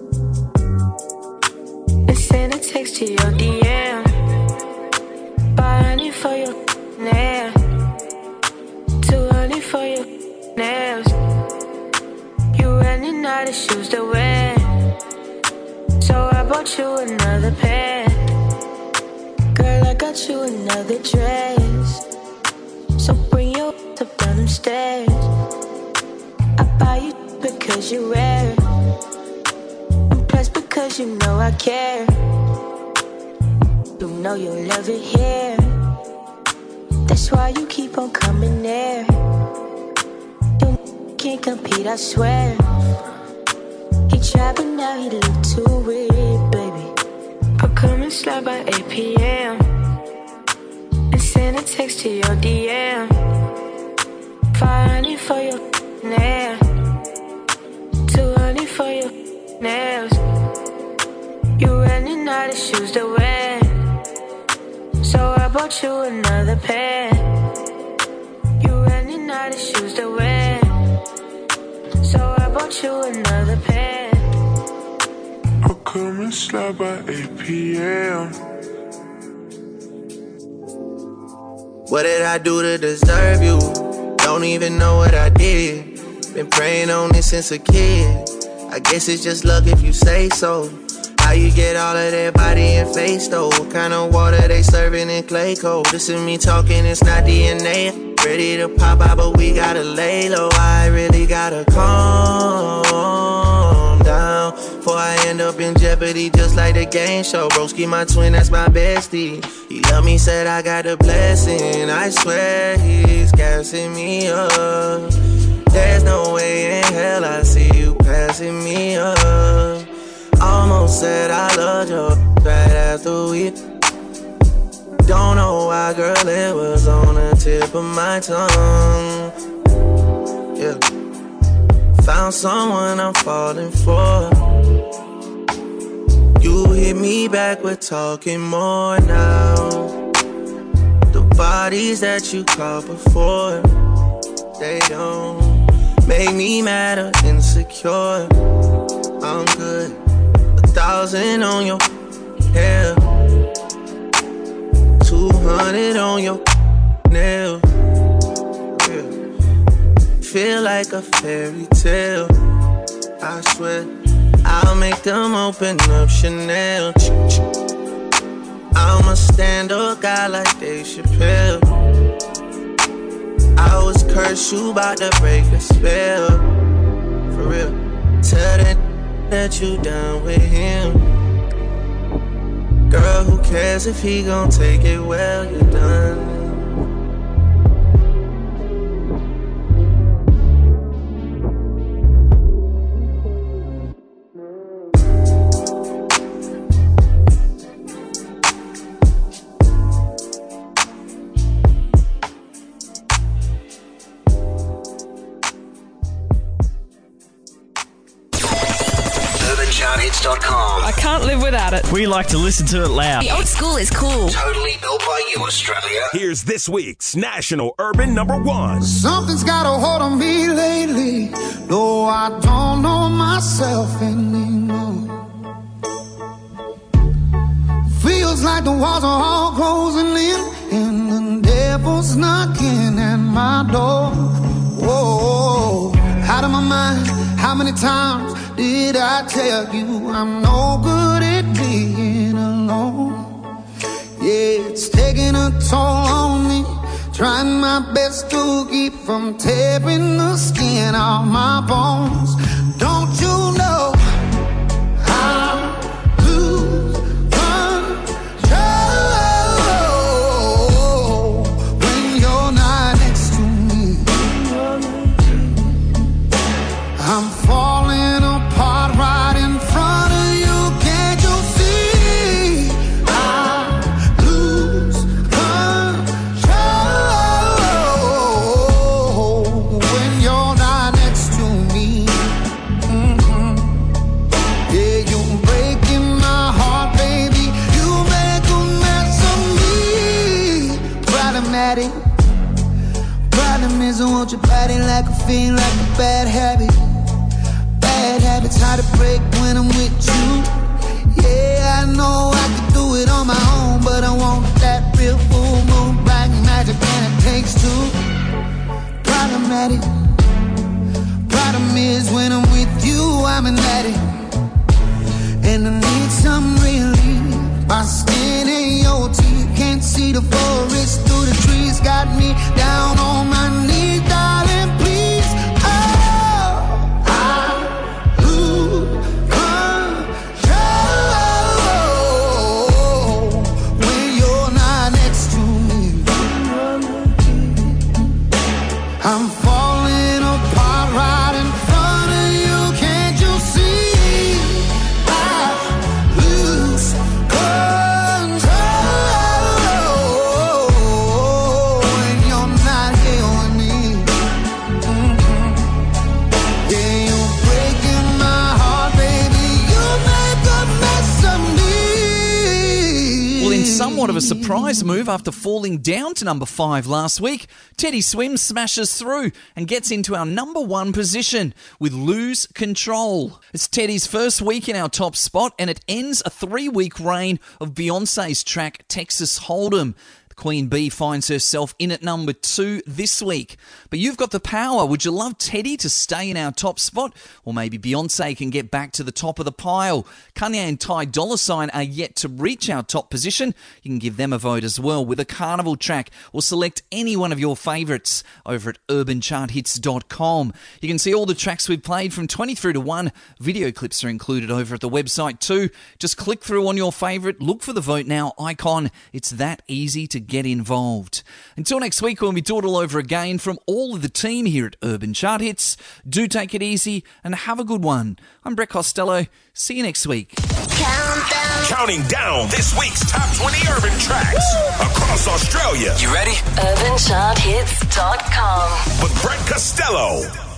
Send a text to your D M. Buy honey for your nail. Too honey for your nails. You running out of shoes to wear, so I bought you another pair. Girl, I got you another dress, so bring your up down them stairs. I buy you because you're rare, and plus because you know I care. You know you love it here, that's why you keep on coming there. You can't compete, I swear. He tried but now he look too weird, baby. I'll come and slide by eight p.m. and send a text to your D M. Five honey for your nail, two honey for your nails. You running out of shoes to wear, so I bought you another pair. You running out of shoes to wear, so I bought you another pair. I'll come and slide by eight p.m. What did I do to deserve you? Don't even know what I did. Been praying on this since a kid. I guess it's just luck if you say so. How you get all of that body and face though? What kind of water they serving in clay cold? This is me talking, it's not D N A. Ready to pop out, but we gotta lay low. I really gotta calm down before I end up in jeopardy, just like the game show. Broski, my twin, that's my bestie. He love me, said I got a blessing. I swear he's gassing me up. There's no way in hell I see you passing me up. Almost said I loved you right after we. Don't know why, girl, it was on the tip of my tongue. Yeah. Found someone I'm falling for. You hit me back with talking more now. The bodies that you caught before, they don't make me mad or insecure. I'm good. A thousand on your hair, two hundred on your nail. Yeah. Feel like a fairy tale. I swear I'll make them open up Chanel. I'm a stand-up guy like Dave Chappelle. I was cursed, you about to break the spell. For real. Tell that that you down with him. Girl, who cares if he gon' take it well, you're done. hits dot com. I can't live without it. We like to listen to it loud. The old school is cool. Totally built by you, Australia. Here's this week's National Urban Number One. Something's got a hold on me lately, though I don't know myself anymore. Feels like the walls are all closing in, and the devil's knocking at my door. Whoa, out of my mind, how many times did I tell you I'm no good at being alone? Yeah, it's taking a toll on me, trying my best to keep from tearing the skin off my bones. Don't you know I lose control when you're not next to me? I'm falling apart right in front of you. Can't you see? I lose control when you're not next to me. Mm-hmm. Yeah, you're breaking my heart, baby. You make a mess of me. Problematic. Problem is I want your body like a fiend, like a bad habit. Bad habits hard to break when I'm with you. Yeah, I know I can do it on my own, but I want that real full moon black magic, and it takes two. Problematic. Problem is when I'm with you, I'm an addict, and I need some relief. My skin and your teeth, can't see the forest through the trees. Got me down on my knees, darling, please. Oh, I lose control when you're not next to me. I'm falling apart right in front of you. Can't you see? I lose control when you're not here with me. Mhm. Yeah, you're breaking my heart, baby. You make a mess of me. Well, in somewhat of a surprise move after falling down to number five last week, Teddy Swims smashes through and gets into our number one position with Lose Control. It's Teddy's first week in our top spot, and it ends a three-week reign of Beyonce's track Texas Hold'em. Queen Bee finds herself in at number two this week. But you've got the power. Would you love Teddy to stay in our top spot? Or maybe Beyonce can get back to the top of the pile. Kanye and Ty Dolla $ign are yet to reach our top position. You can give them a vote as well with a Carnival track, or select any one of your favourites over at urban chart hits dot com. You can see all the tracks we've played from twenty through to one. Video clips are included over at the website too. Just click through on your favourite, look for the Vote Now icon. It's that easy to get involved. Until next week when we do it all over again, from all of the team here at Urban Chart Hits, do take it easy and have a good one. I'm Brett Costello. See you next week. Countdown. Counting down this week's top twenty urban tracks across Australia. You ready? urban chart hits dot com. With Brett Costello.